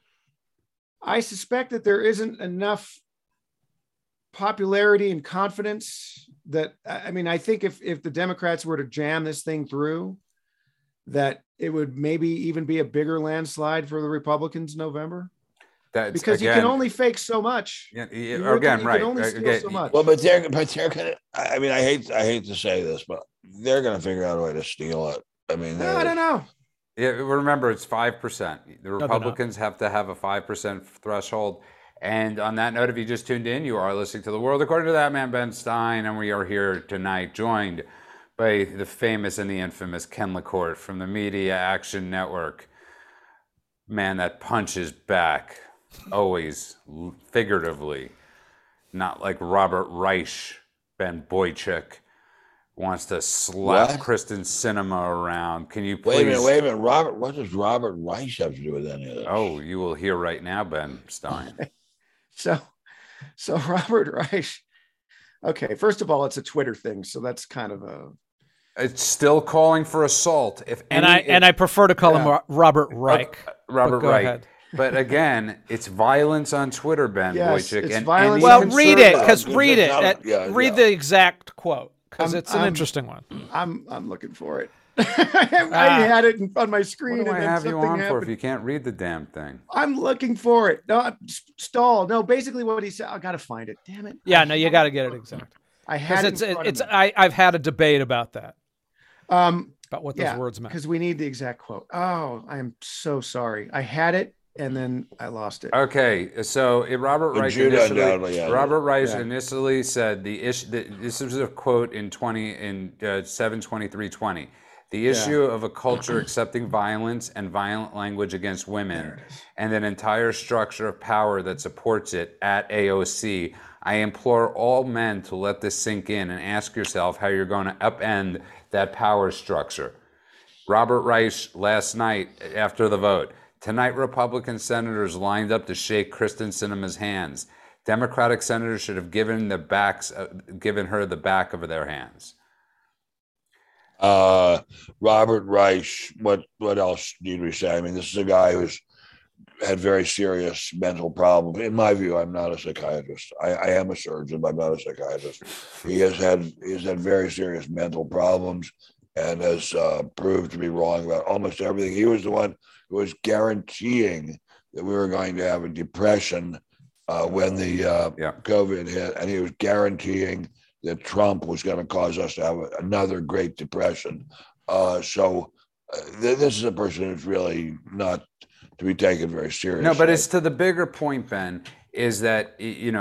I suspect that there isn't enough popularity and confidence that, I mean, I think if the Democrats were to jam this thing through, that it would maybe even be a bigger landslide for the Republicans in November. Because you can only fake so much. Yeah, you again, can right. only steal so much. Well, but they're gonna. I mean, I hate to say this, but they're gonna figure out a way to steal it. I mean, I don't know. Yeah, remember it's 5%. The Republicans have to have a 5% threshold. And on that note, if you just tuned in, you are listening to The World According to That Man, Ben Stein, and we are here tonight, joined by the famous and the infamous Ken LaCourte from the Media Action Network. Man that punches back, always figuratively, not like Robert Reich. Ben Boychuk wants to slap Kristen Sinema around. Can you please... Wait a minute. Robert, what does Robert Reich have to do with any of this? Oh, you will hear right now, Ben Stein. So Robert Reich. Okay, first of all, it's a Twitter thing, so that's kind of a... It's still calling for assault. I prefer to call him Robert Reich. Robert Reich. But again, it's violence on Twitter, Ben Boychuk. It's violence. Well, read it, because read the exact quote, because it's an interesting one. I'm looking for it. I had it on my screen. What do I have you on happened. for if you can't read the damn thing? I'm looking for it. No, stall. No, basically what he said. I gotta find it. Damn it. Yeah, no, you got to get it exact. I had it. I've had a debate about that. About what those words meant. Because we need the exact quote. Oh, I am so sorry. I had it and then I lost it. Okay, so Robert Reich initially said this was a quote in 7/23/20. The issue of a culture accepting violence and violent language against women and an entire structure of power that supports it at AOC. I implore all men to let this sink in and ask yourself how you're going to upend that power structure. Robert Reich last night after the vote. Tonight, Republican senators lined up to shake Kristen Sinema's hands. Democratic senators should have given her the back of their hands. Robert Reich. What else need we say? I mean, this is a guy who's had very serious mental problems. In my view, I'm not a psychiatrist. I am a surgeon, but I'm not a psychiatrist. He has had very serious mental problems, and has proved to be wrong about almost everything. He was the one who was guaranteeing that we were going to have a depression when the COVID hit, and he was guaranteeing that Trump was going to cause us to have another Great Depression. This is a person who's really not to be taken very seriously. No, but it's to the bigger point, Ben, is that,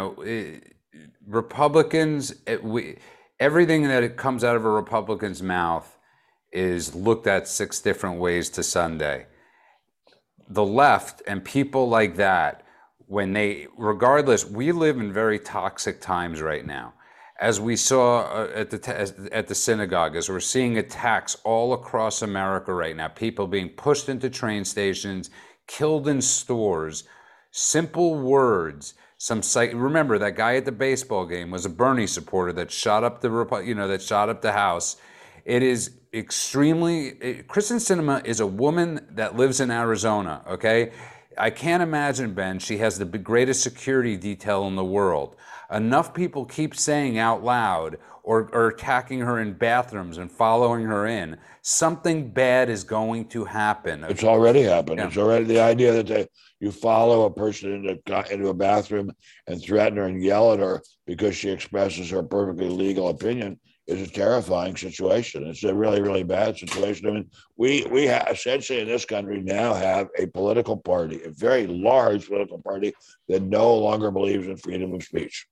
Republicans, everything that it comes out of a Republican's mouth is looked at 6 different ways to Sunday. The left and people like that, regardless, we live in very toxic times right now. As we saw at the synagogue, as we're seeing attacks all across America right now, people being pushed into train stations, killed in stores, simple words. Remember that guy at the baseball game was a Bernie supporter that shot up the House. It is extremely. Kristen Sinema is a woman that lives in Arizona. Okay, I can't imagine, Ben. She has the greatest security detail in the world. Enough people keep saying out loud or attacking her in bathrooms and following her in, something bad is going to happen. It's already happened. Yeah. It's already the idea that you follow a person into a bathroom and threaten her and yell at her because she expresses her perfectly legal opinion is a terrifying situation. It's a really, really bad situation. I mean, we essentially in this country now have a political party, a very large political party that no longer believes in freedom of speech.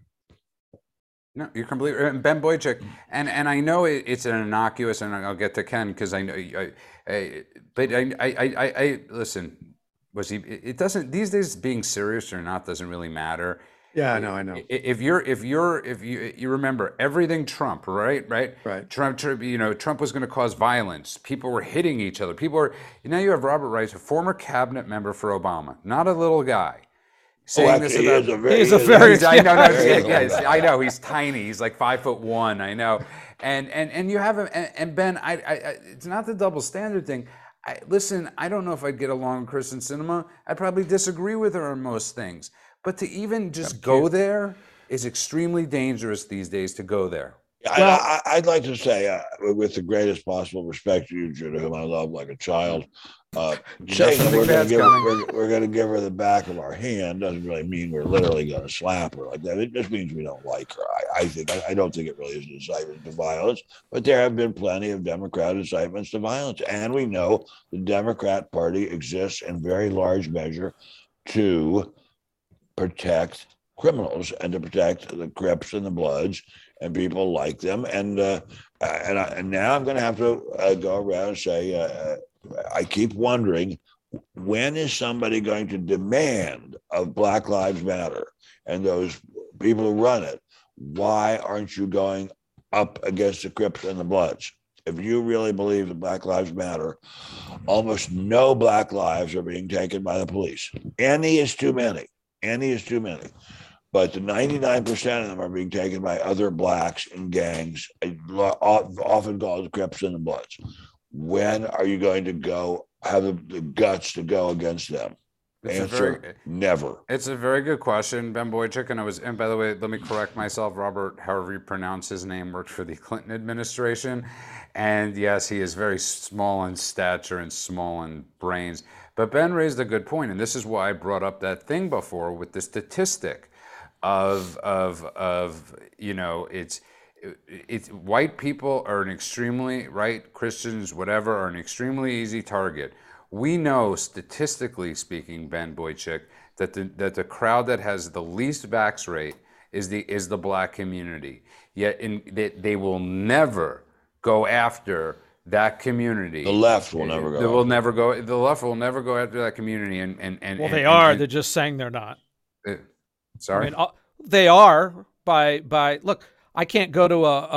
No, you're completely Ben Boychuk, and I know it's an innocuous, and I'll get to Ken because I know, but I listen. Was he? It doesn't these days. Being serious or not doesn't really matter. Yeah, I know. If you remember everything Trump, right? Trump, Trump was going to cause violence. People were hitting each other. Now you have Robert Reich, a former cabinet member for Obama, not a little guy. Saying this about, he's a very I know he's tiny. He's like 5'1". I know, and you have him. And Ben, I it's not the double standard thing. Listen, I don't know if I'd get along with Kristen Sinema. I'd probably disagree with her on most things. But to even just go there is extremely dangerous these days. To go there. Well, I'd like to say, with the greatest possible respect to you, Judah, whom I love like a child, saying that we're going to give her the back of our hand doesn't really mean we're literally going to slap her like that. It just means we don't like her. I don't think it really is an incitement to violence, but there have been plenty of Democrat incitements to violence, and we know the Democrat Party exists in very large measure to protect criminals and to protect the Crips and the Bloods and people like them. And now I'm going to have to go around and say, I keep wondering, when is somebody going to demand of Black Lives Matter and those people who run it, why aren't you going up against the Crips and the Bloods? If you really believe that Black Lives Matter, almost no Black lives are being taken by the police. Any is too many. But the 99% of them are being taken by other Blacks in gangs, often called the Crips and the Bloods. When are you going to have the guts to go against them? Answer, never. It's a very good question, Ben Boychuk. And by the way, let me correct myself. Robert, however you pronounce his name, worked for the Clinton administration. And yes, he is very small in stature and small in brains. But Ben raised a good point, and this is why I brought up that thing before with the statistic of it's white people are an extremely, right, Christians, whatever, are an extremely easy target. We know, statistically speaking, Ben Boychuk, that the crowd that has the least vax rate is the Black community. Yet they will never go after that community. The left will never go. The left will never go after that community. Well, they are. They're just saying they're not. Sorry. I mean, they are by look. I can't go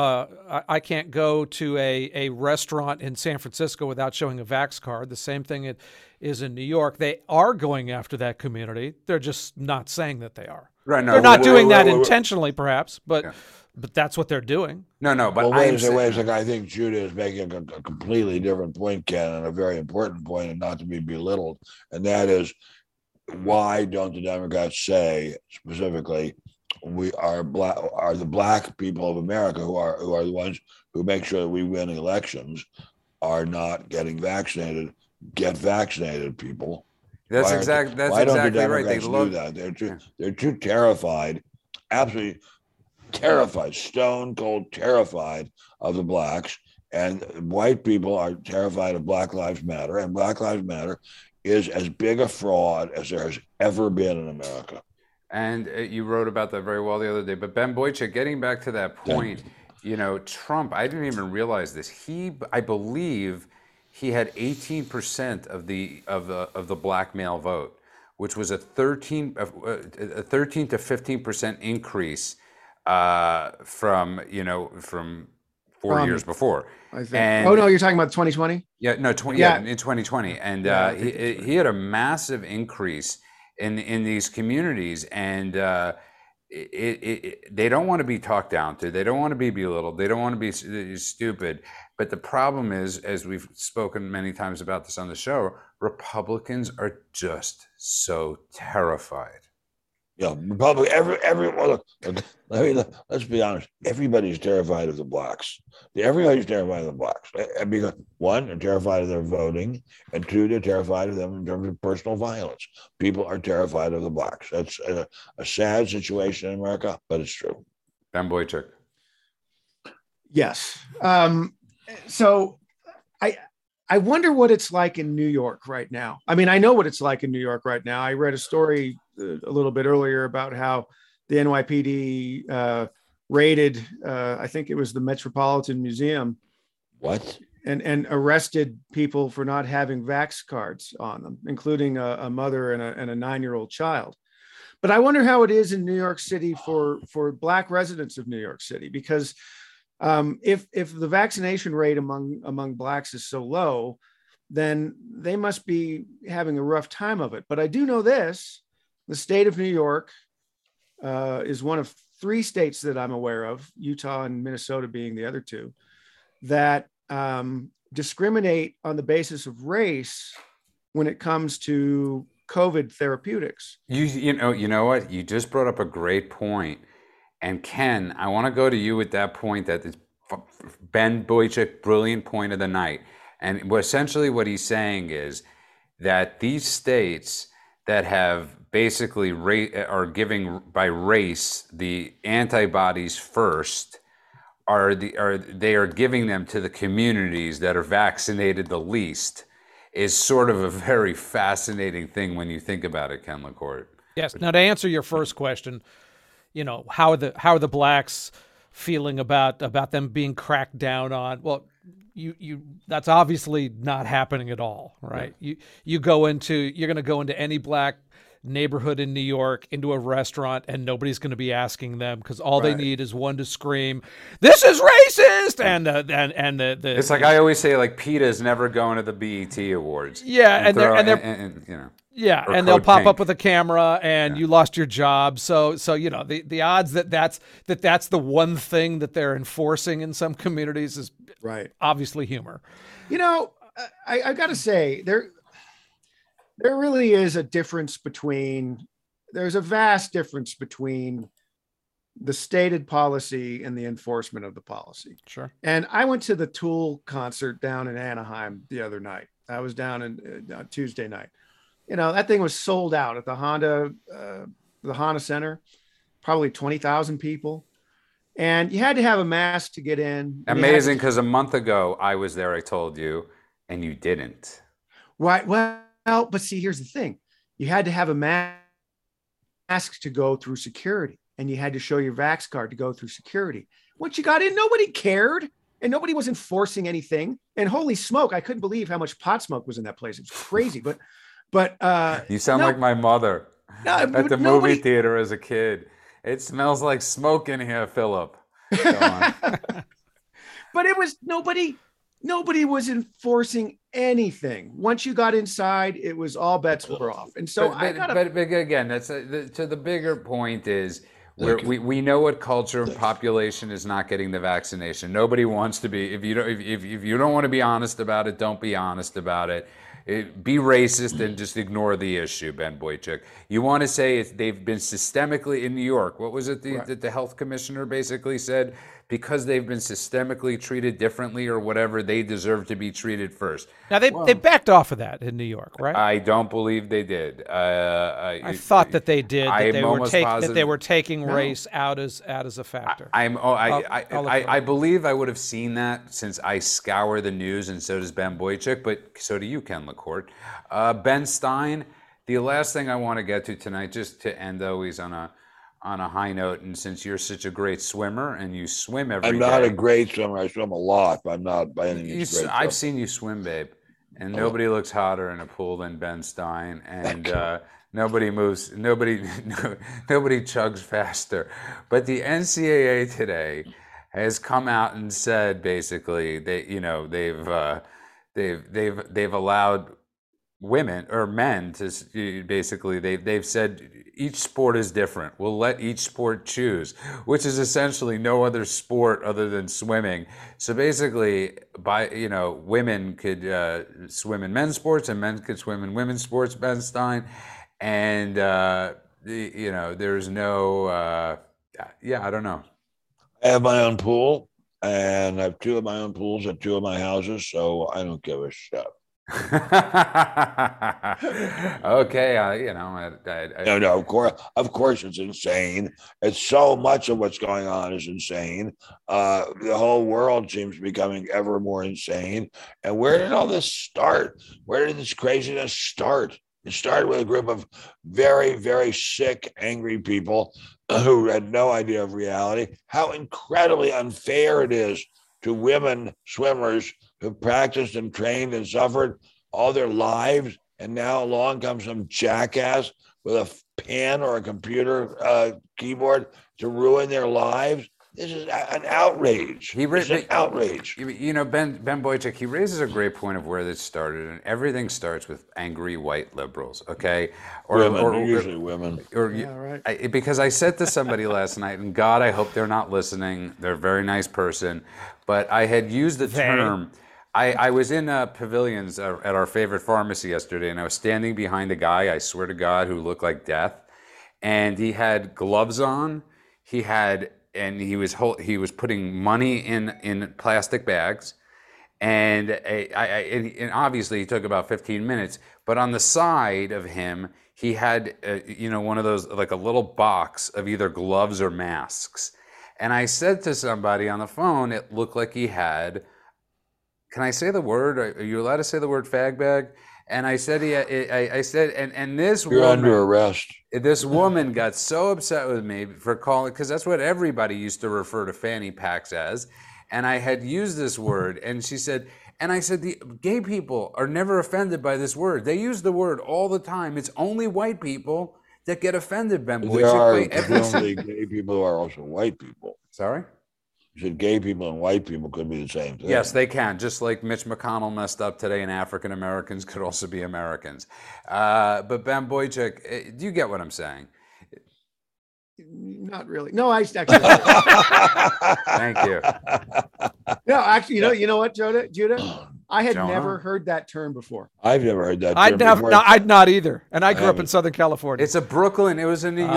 to a restaurant in San Francisco without showing a vax card. The same thing it is in New York. They are going after that community. They're just not saying that they are. Right. No, they're not doing that intentionally, perhaps, but. Yeah. But that's what they're doing. No. But wait a second. I think Judah is making a completely different point, Ken, and a very important point, and not to be belittled. And that is, why don't the Democrats say specifically, we are the black people of America who are the ones who make sure that we win elections are not getting vaccinated. Get vaccinated, people. That's Why, that's why don't the exactly right. They Democrats do love. that? They're too terrified, absolutely terrified, stone cold terrified of the blacks. And white people are terrified of Black Lives Matter. And Black Lives Matter is as big a fraud as there has ever been in America. And you wrote about that very well the other day. But Ben Boychuk, getting back to that point, Trump, I didn't even realize this. I believe he had 18% of the black male vote, which was a 13 to 15% increase from 4 years before. I think. And Oh no, you're talking about 2020? yeah, no, in 2020, and he had a massive increase in these communities, and they don't want to be talked down to. They don't want to be belittled. They don't want to be stupid. But the problem is, as we've spoken many times about this on the show, Republicans are just so terrified. Yeah, Republic. Everyone. Let's be honest. Everybody's terrified of the blacks. Everybody's terrified of the blacks. Because one, they're terrified of their voting, and two, they're terrified of them in terms of personal violence. People are terrified of the blacks. That's a sad situation in America, but it's true. Ben Boychuk. Yes. So I wonder what it's like in New York right now. I mean, I know what it's like in New York right now. I read a story a little bit earlier about how the NYPD raided, I think it was the Metropolitan Museum. What? And arrested people for not having vax cards on them, including a mother and a 9-year-old child. But I wonder how it is in New York City for Black residents of New York City, because if the vaccination rate among Blacks is so low, then they must be having a rough time of it. But I do know this: the state of New York is one of 3 states that I'm aware of, Utah and Minnesota being the other 2, that discriminate on the basis of race when it comes to COVID therapeutics. You know what? You just brought up a great point. And Ken, I want to go to you at that point. That is Ben Boychuk, brilliant point of the night. And essentially what he's saying is that these states that have basically are giving by race the antibodies first they are giving them to the communities that are vaccinated the least, is sort of a very fascinating thing when you think about it, Ken LaCourte. Yes. Now, to answer your first question, how are the blacks feeling about them being cracked down on? Well, that's obviously not happening at all, right? Yeah. You're going to go into any black neighborhood in New York, into a restaurant, and nobody's going to be asking them, because all they need is one to scream, "This is racist!" And the it's like I always say, like PETA's never going to the BET Awards. Yeah, and they'll pop pink up with a camera, and you lost your job. So the odds that's the one thing that they're enforcing in some communities is obviously humor. I got to say there really is a difference there's a vast difference between the stated policy and the enforcement of the policy. Sure. And I went to the Tool concert down in Anaheim the other night. I was down in Tuesday night. That thing was sold out at the Honda Center, probably 20,000 people. And you had to have a mask to get in. Amazing, because a month ago I was there, I told you, and you didn't. Right. Well, but see, here's the thing. You had to have a mask to go through security, and you had to show your Vax card to go through security. Once you got in, nobody cared, and nobody was enforcing anything. And holy smoke, I couldn't believe how much pot smoke was in that place. It was crazy. But you sound like my mother at the movie theater as a kid. It smells like smoke in here, Philip. Go on. But it was nobody was enforcing anything. Once you got inside, it was all bets were off. And so but again, that's to the bigger point is we know what culture and population is not getting the vaccination. Nobody wants to be. If you don't want to be honest about it, don't be honest about it. be racist and just ignore the issue, Ben Boychuk. You want to say they've been systemically in New York. What was it that the health commissioner basically said? Because they've been systemically treated differently or whatever, they deserve to be treated first. Now they backed off of that in New York, right? I don't believe they did. I thought that they did. That they were taking race out as a factor. I believe I would have seen that since I scour the news, and so does Ben Boychuk, but so do you, Ken LaCourte. Ben Stein. The last thing I want to get to tonight, just to end always on a high note, and since you're such a great swimmer and you swim every day. I'm not a great swimmer. I swim a lot, but I'm not by any means great. I've seen you swim, babe, and nobody looks hotter in a pool than Ben Stein, and nobody chugs faster. But the NCAA today has come out and said basically they've allowed women or men to basically they've said each sport is different. We'll let each sport choose, which is essentially no other sport other than swimming. So basically, women could swim in men's sports and men could swim in women's sports, Ben Stein, and there's no I don't know. I have my own pool, and I have two of my own pools at two of my houses, so I don't give a shit. Okay, No, of course, it's insane. It's so much of what's going on is insane. The whole world seems to be becoming ever more insane. And where did all this start? Where did this craziness start? It started with a group of very, very sick, angry people who had no idea of reality. How incredibly unfair it is to women swimmers who practiced and trained and suffered all their lives, and now along comes some jackass with a pen or a computer keyboard to ruin their lives. This is an outrage. It's an outrage. Ben Boychuk, he raises a great point of where this started, and everything starts with angry white liberals, okay? Usually women. Right. Because I said to somebody last night, and God, I hope they're not listening. They're a very nice person, but I had used the term. I was in Pavilions at our favorite pharmacy yesterday, and I was standing behind a guy, I swear to God, who looked like death, and he had gloves on. He was putting money in plastic bags, and and obviously he took about 15 minutes. But on the side of him, he had one of those, like a little box of either gloves or masks. And I said to somebody on the phone, it looked like he had. Can I say the word? Are you allowed to say the word fag bag? And I said, and this You're under arrest. This woman got so upset with me for calling, because that's what everybody used to refer to fanny packs as. And I had used this word, and she said, and I said, the gay people are never offended by this word. They use the word all the time. It's only white people that get offended, Ben Boychuk. There are only gay people who are also white people. Sorry? You said gay people and white people could be the same thing. Yes, they can. Just like Mitch McConnell messed up today, and African Americans could also be Americans. But Ben Boychuk, do you get what I'm saying? Not really. No, I actually. Thank you. No, actually, you know what, Judah? I had never heard that term before. I've never heard that term before. I'd not either. And I grew up in Southern California. It's a Brooklyn. It was a New York thing.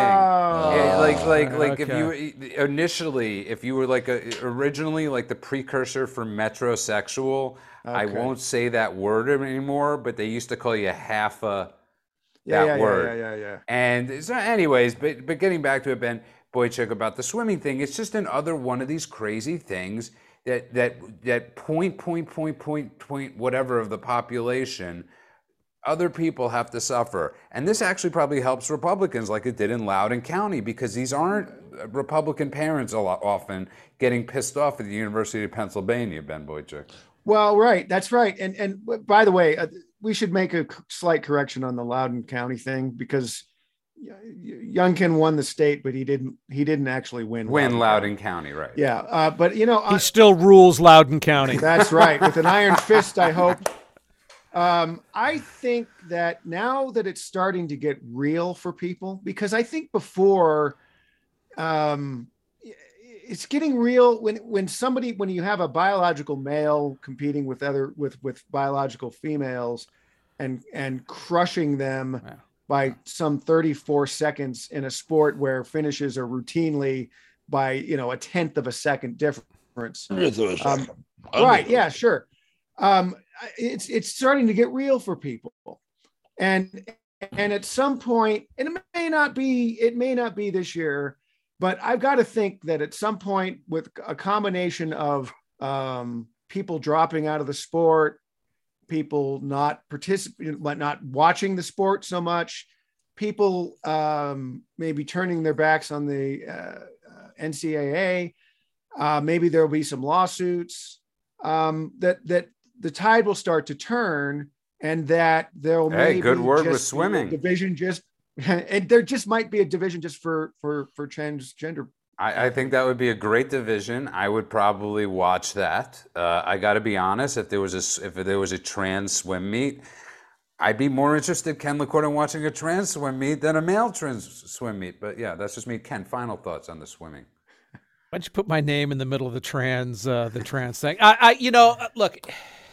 Like if you were originally like the precursor for metrosexual. Okay. I won't say that word anymore, but they used to call you half a. Word. Yeah. And so, anyways, but getting back to it, Ben Boychuk, about the swimming thing, it's just another one of these crazy things that point whatever of the population, other people have to suffer. And this actually probably helps Republicans like it did in Loudoun County, because these aren't Republican parents often getting pissed off at the University of Pennsylvania, Ben Boychuk. Well, right. That's right. And by the way, we should make a slight correction on the Loudoun County thing, because Youngkin won the state, but he didn't actually win Loudoun County, right? Yeah, but he still rules Loudoun County. That's right, with an iron fist, I hope. I think that now that it's starting to get real for people, because I think before, it's getting real when you have a biological male competing with biological females and crushing them by some 34 seconds in a sport where finishes are routinely by, a tenth of a second difference. Right. Yeah, sure. It's starting to get real for people. And at some point, and it may not be this year, but I've got to think that at some point, with a combination of people dropping out of the sport, people not participating, but not watching the sport so much, people maybe turning their backs on the NCAA, maybe there'll be some lawsuits, that the tide will start to turn, and that there'll maybe good word just with swimming division just. And there just might be a division just for transgender. I think that would be a great division. I would probably watch that. I got to be honest. If there was a trans swim meet, I'd be more interested, Ken LaCorte, in watching a trans swim meet than a male trans swim meet. But yeah, that's just me. Ken, final thoughts on the swimming. Why'd you put my name in the middle of the trans thing? Look.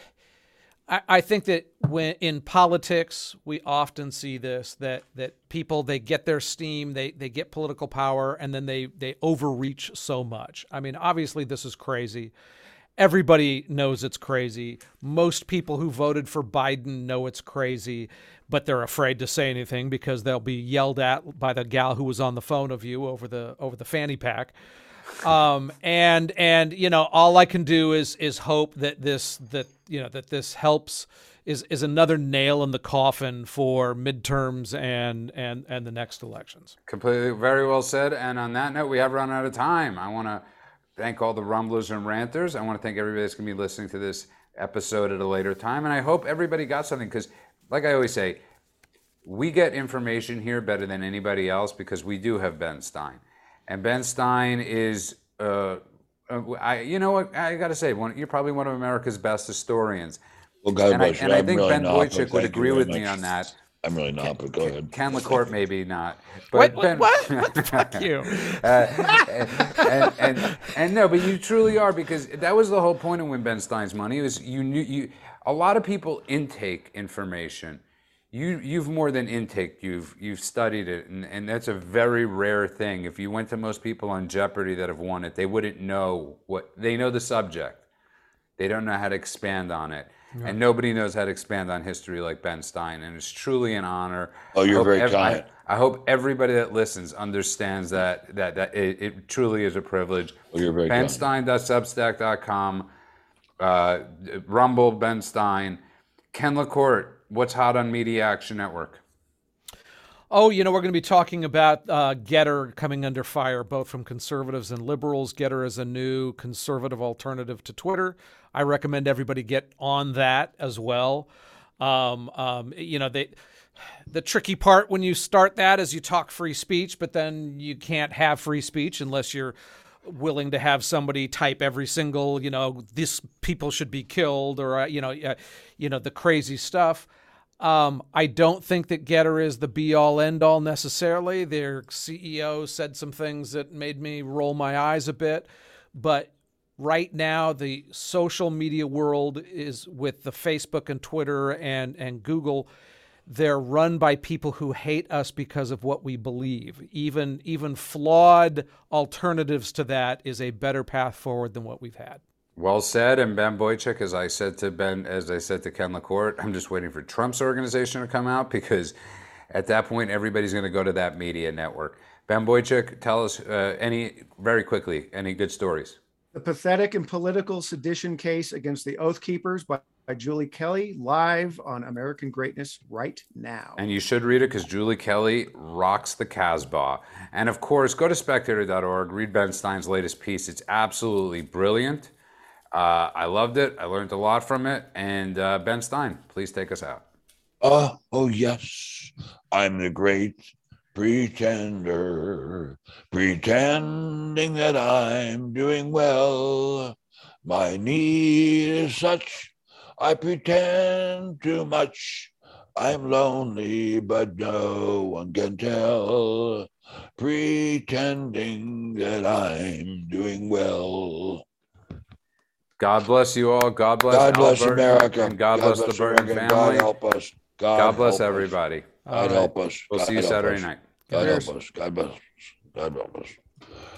I think that when in politics, we often see this, that people, they get their steam, they get political power, and then they overreach so much. I mean, obviously this is crazy. Everybody knows it's crazy. Most people who voted for Biden know it's crazy, but they're afraid to say anything because they'll be yelled at by the gal who was on the phone of you over the fanny pack. And all I can do is hope that this helps, is another nail in the coffin for midterms and the next elections. Completely, very well said. And on that note, we have run out of time. I want to thank all the rumblers and ranters. I want to thank everybody that's going to be listening to this episode at a later time. And I hope everybody got something, because like I always say, we get information here better than anybody else because we do have Ben Stein. And Ben Stein is, you know what, I got to say, you're probably one of America's best historians. Well, God bless you. And I think really Ben Boychuk would agree with me on that. I'm really not, but go ahead. Ken LaCorte, maybe not. But what? What the fuck you? And no, but you truly are, because that was the whole point of Win Ben Stein's Money. Was a lot of people intake information. You've more than intake. You've studied it, and that's a very rare thing. If you went to most people on Jeopardy that have won it, they wouldn't know they know the subject. They don't know how to expand on it. Yeah. And nobody knows how to expand on history like Ben Stein, and it's truly an honor. Oh, you're very kind. I hope everybody that listens understands that it truly is a privilege. Oh, you're very kind. benstein.substack.com, Rumble, Ben Stein, Ken LaCorte. What's hot on Media Action Network? Oh, we're going to be talking about Gettr coming under fire, both from conservatives and liberals. Gettr is a new conservative alternative to Twitter. I recommend everybody get on that as well. The tricky part when you start that is you talk free speech, but then you can't have free speech unless you're willing to have somebody type every single, this people should be killed, or, the crazy stuff. I don't think that Gettr is the be-all, end-all necessarily. Their CEO said some things that made me roll my eyes a bit. But right now, the social media world is, with the Facebook and Twitter and Google, they're run by people who hate us because of what we believe. Even flawed alternatives to that is a better path forward than what we've had. Well said. And Ben Boychuk, as I said to Ken LaCorte, I'm just waiting for Trump's organization to come out, because at that point, everybody's going to go to that media network. Ben Boychuk, tell us very quickly, any good stories? The Pathetic and Political Sedition Case Against the Oath Keepers by Julie Kelly, live on American Greatness right now. And you should read it, because Julie Kelly rocks the Casbah. And of course, go to spectator.org, read Ben Stein's latest piece. It's absolutely brilliant. I loved it. I learned a lot from it. And Ben Stein, please take us out. Oh yes, I'm the great pretender, pretending that I'm doing well. My need is such, I pretend too much. I'm lonely, but no one can tell, pretending that I'm doing well. God bless you all. God bless God bless Albert, America. and God bless the Burton America. family. God help us. God bless help us. everybody. God help us. We'll God see you help Saturday us. night. God Cheers. help us. God bless us. God help us.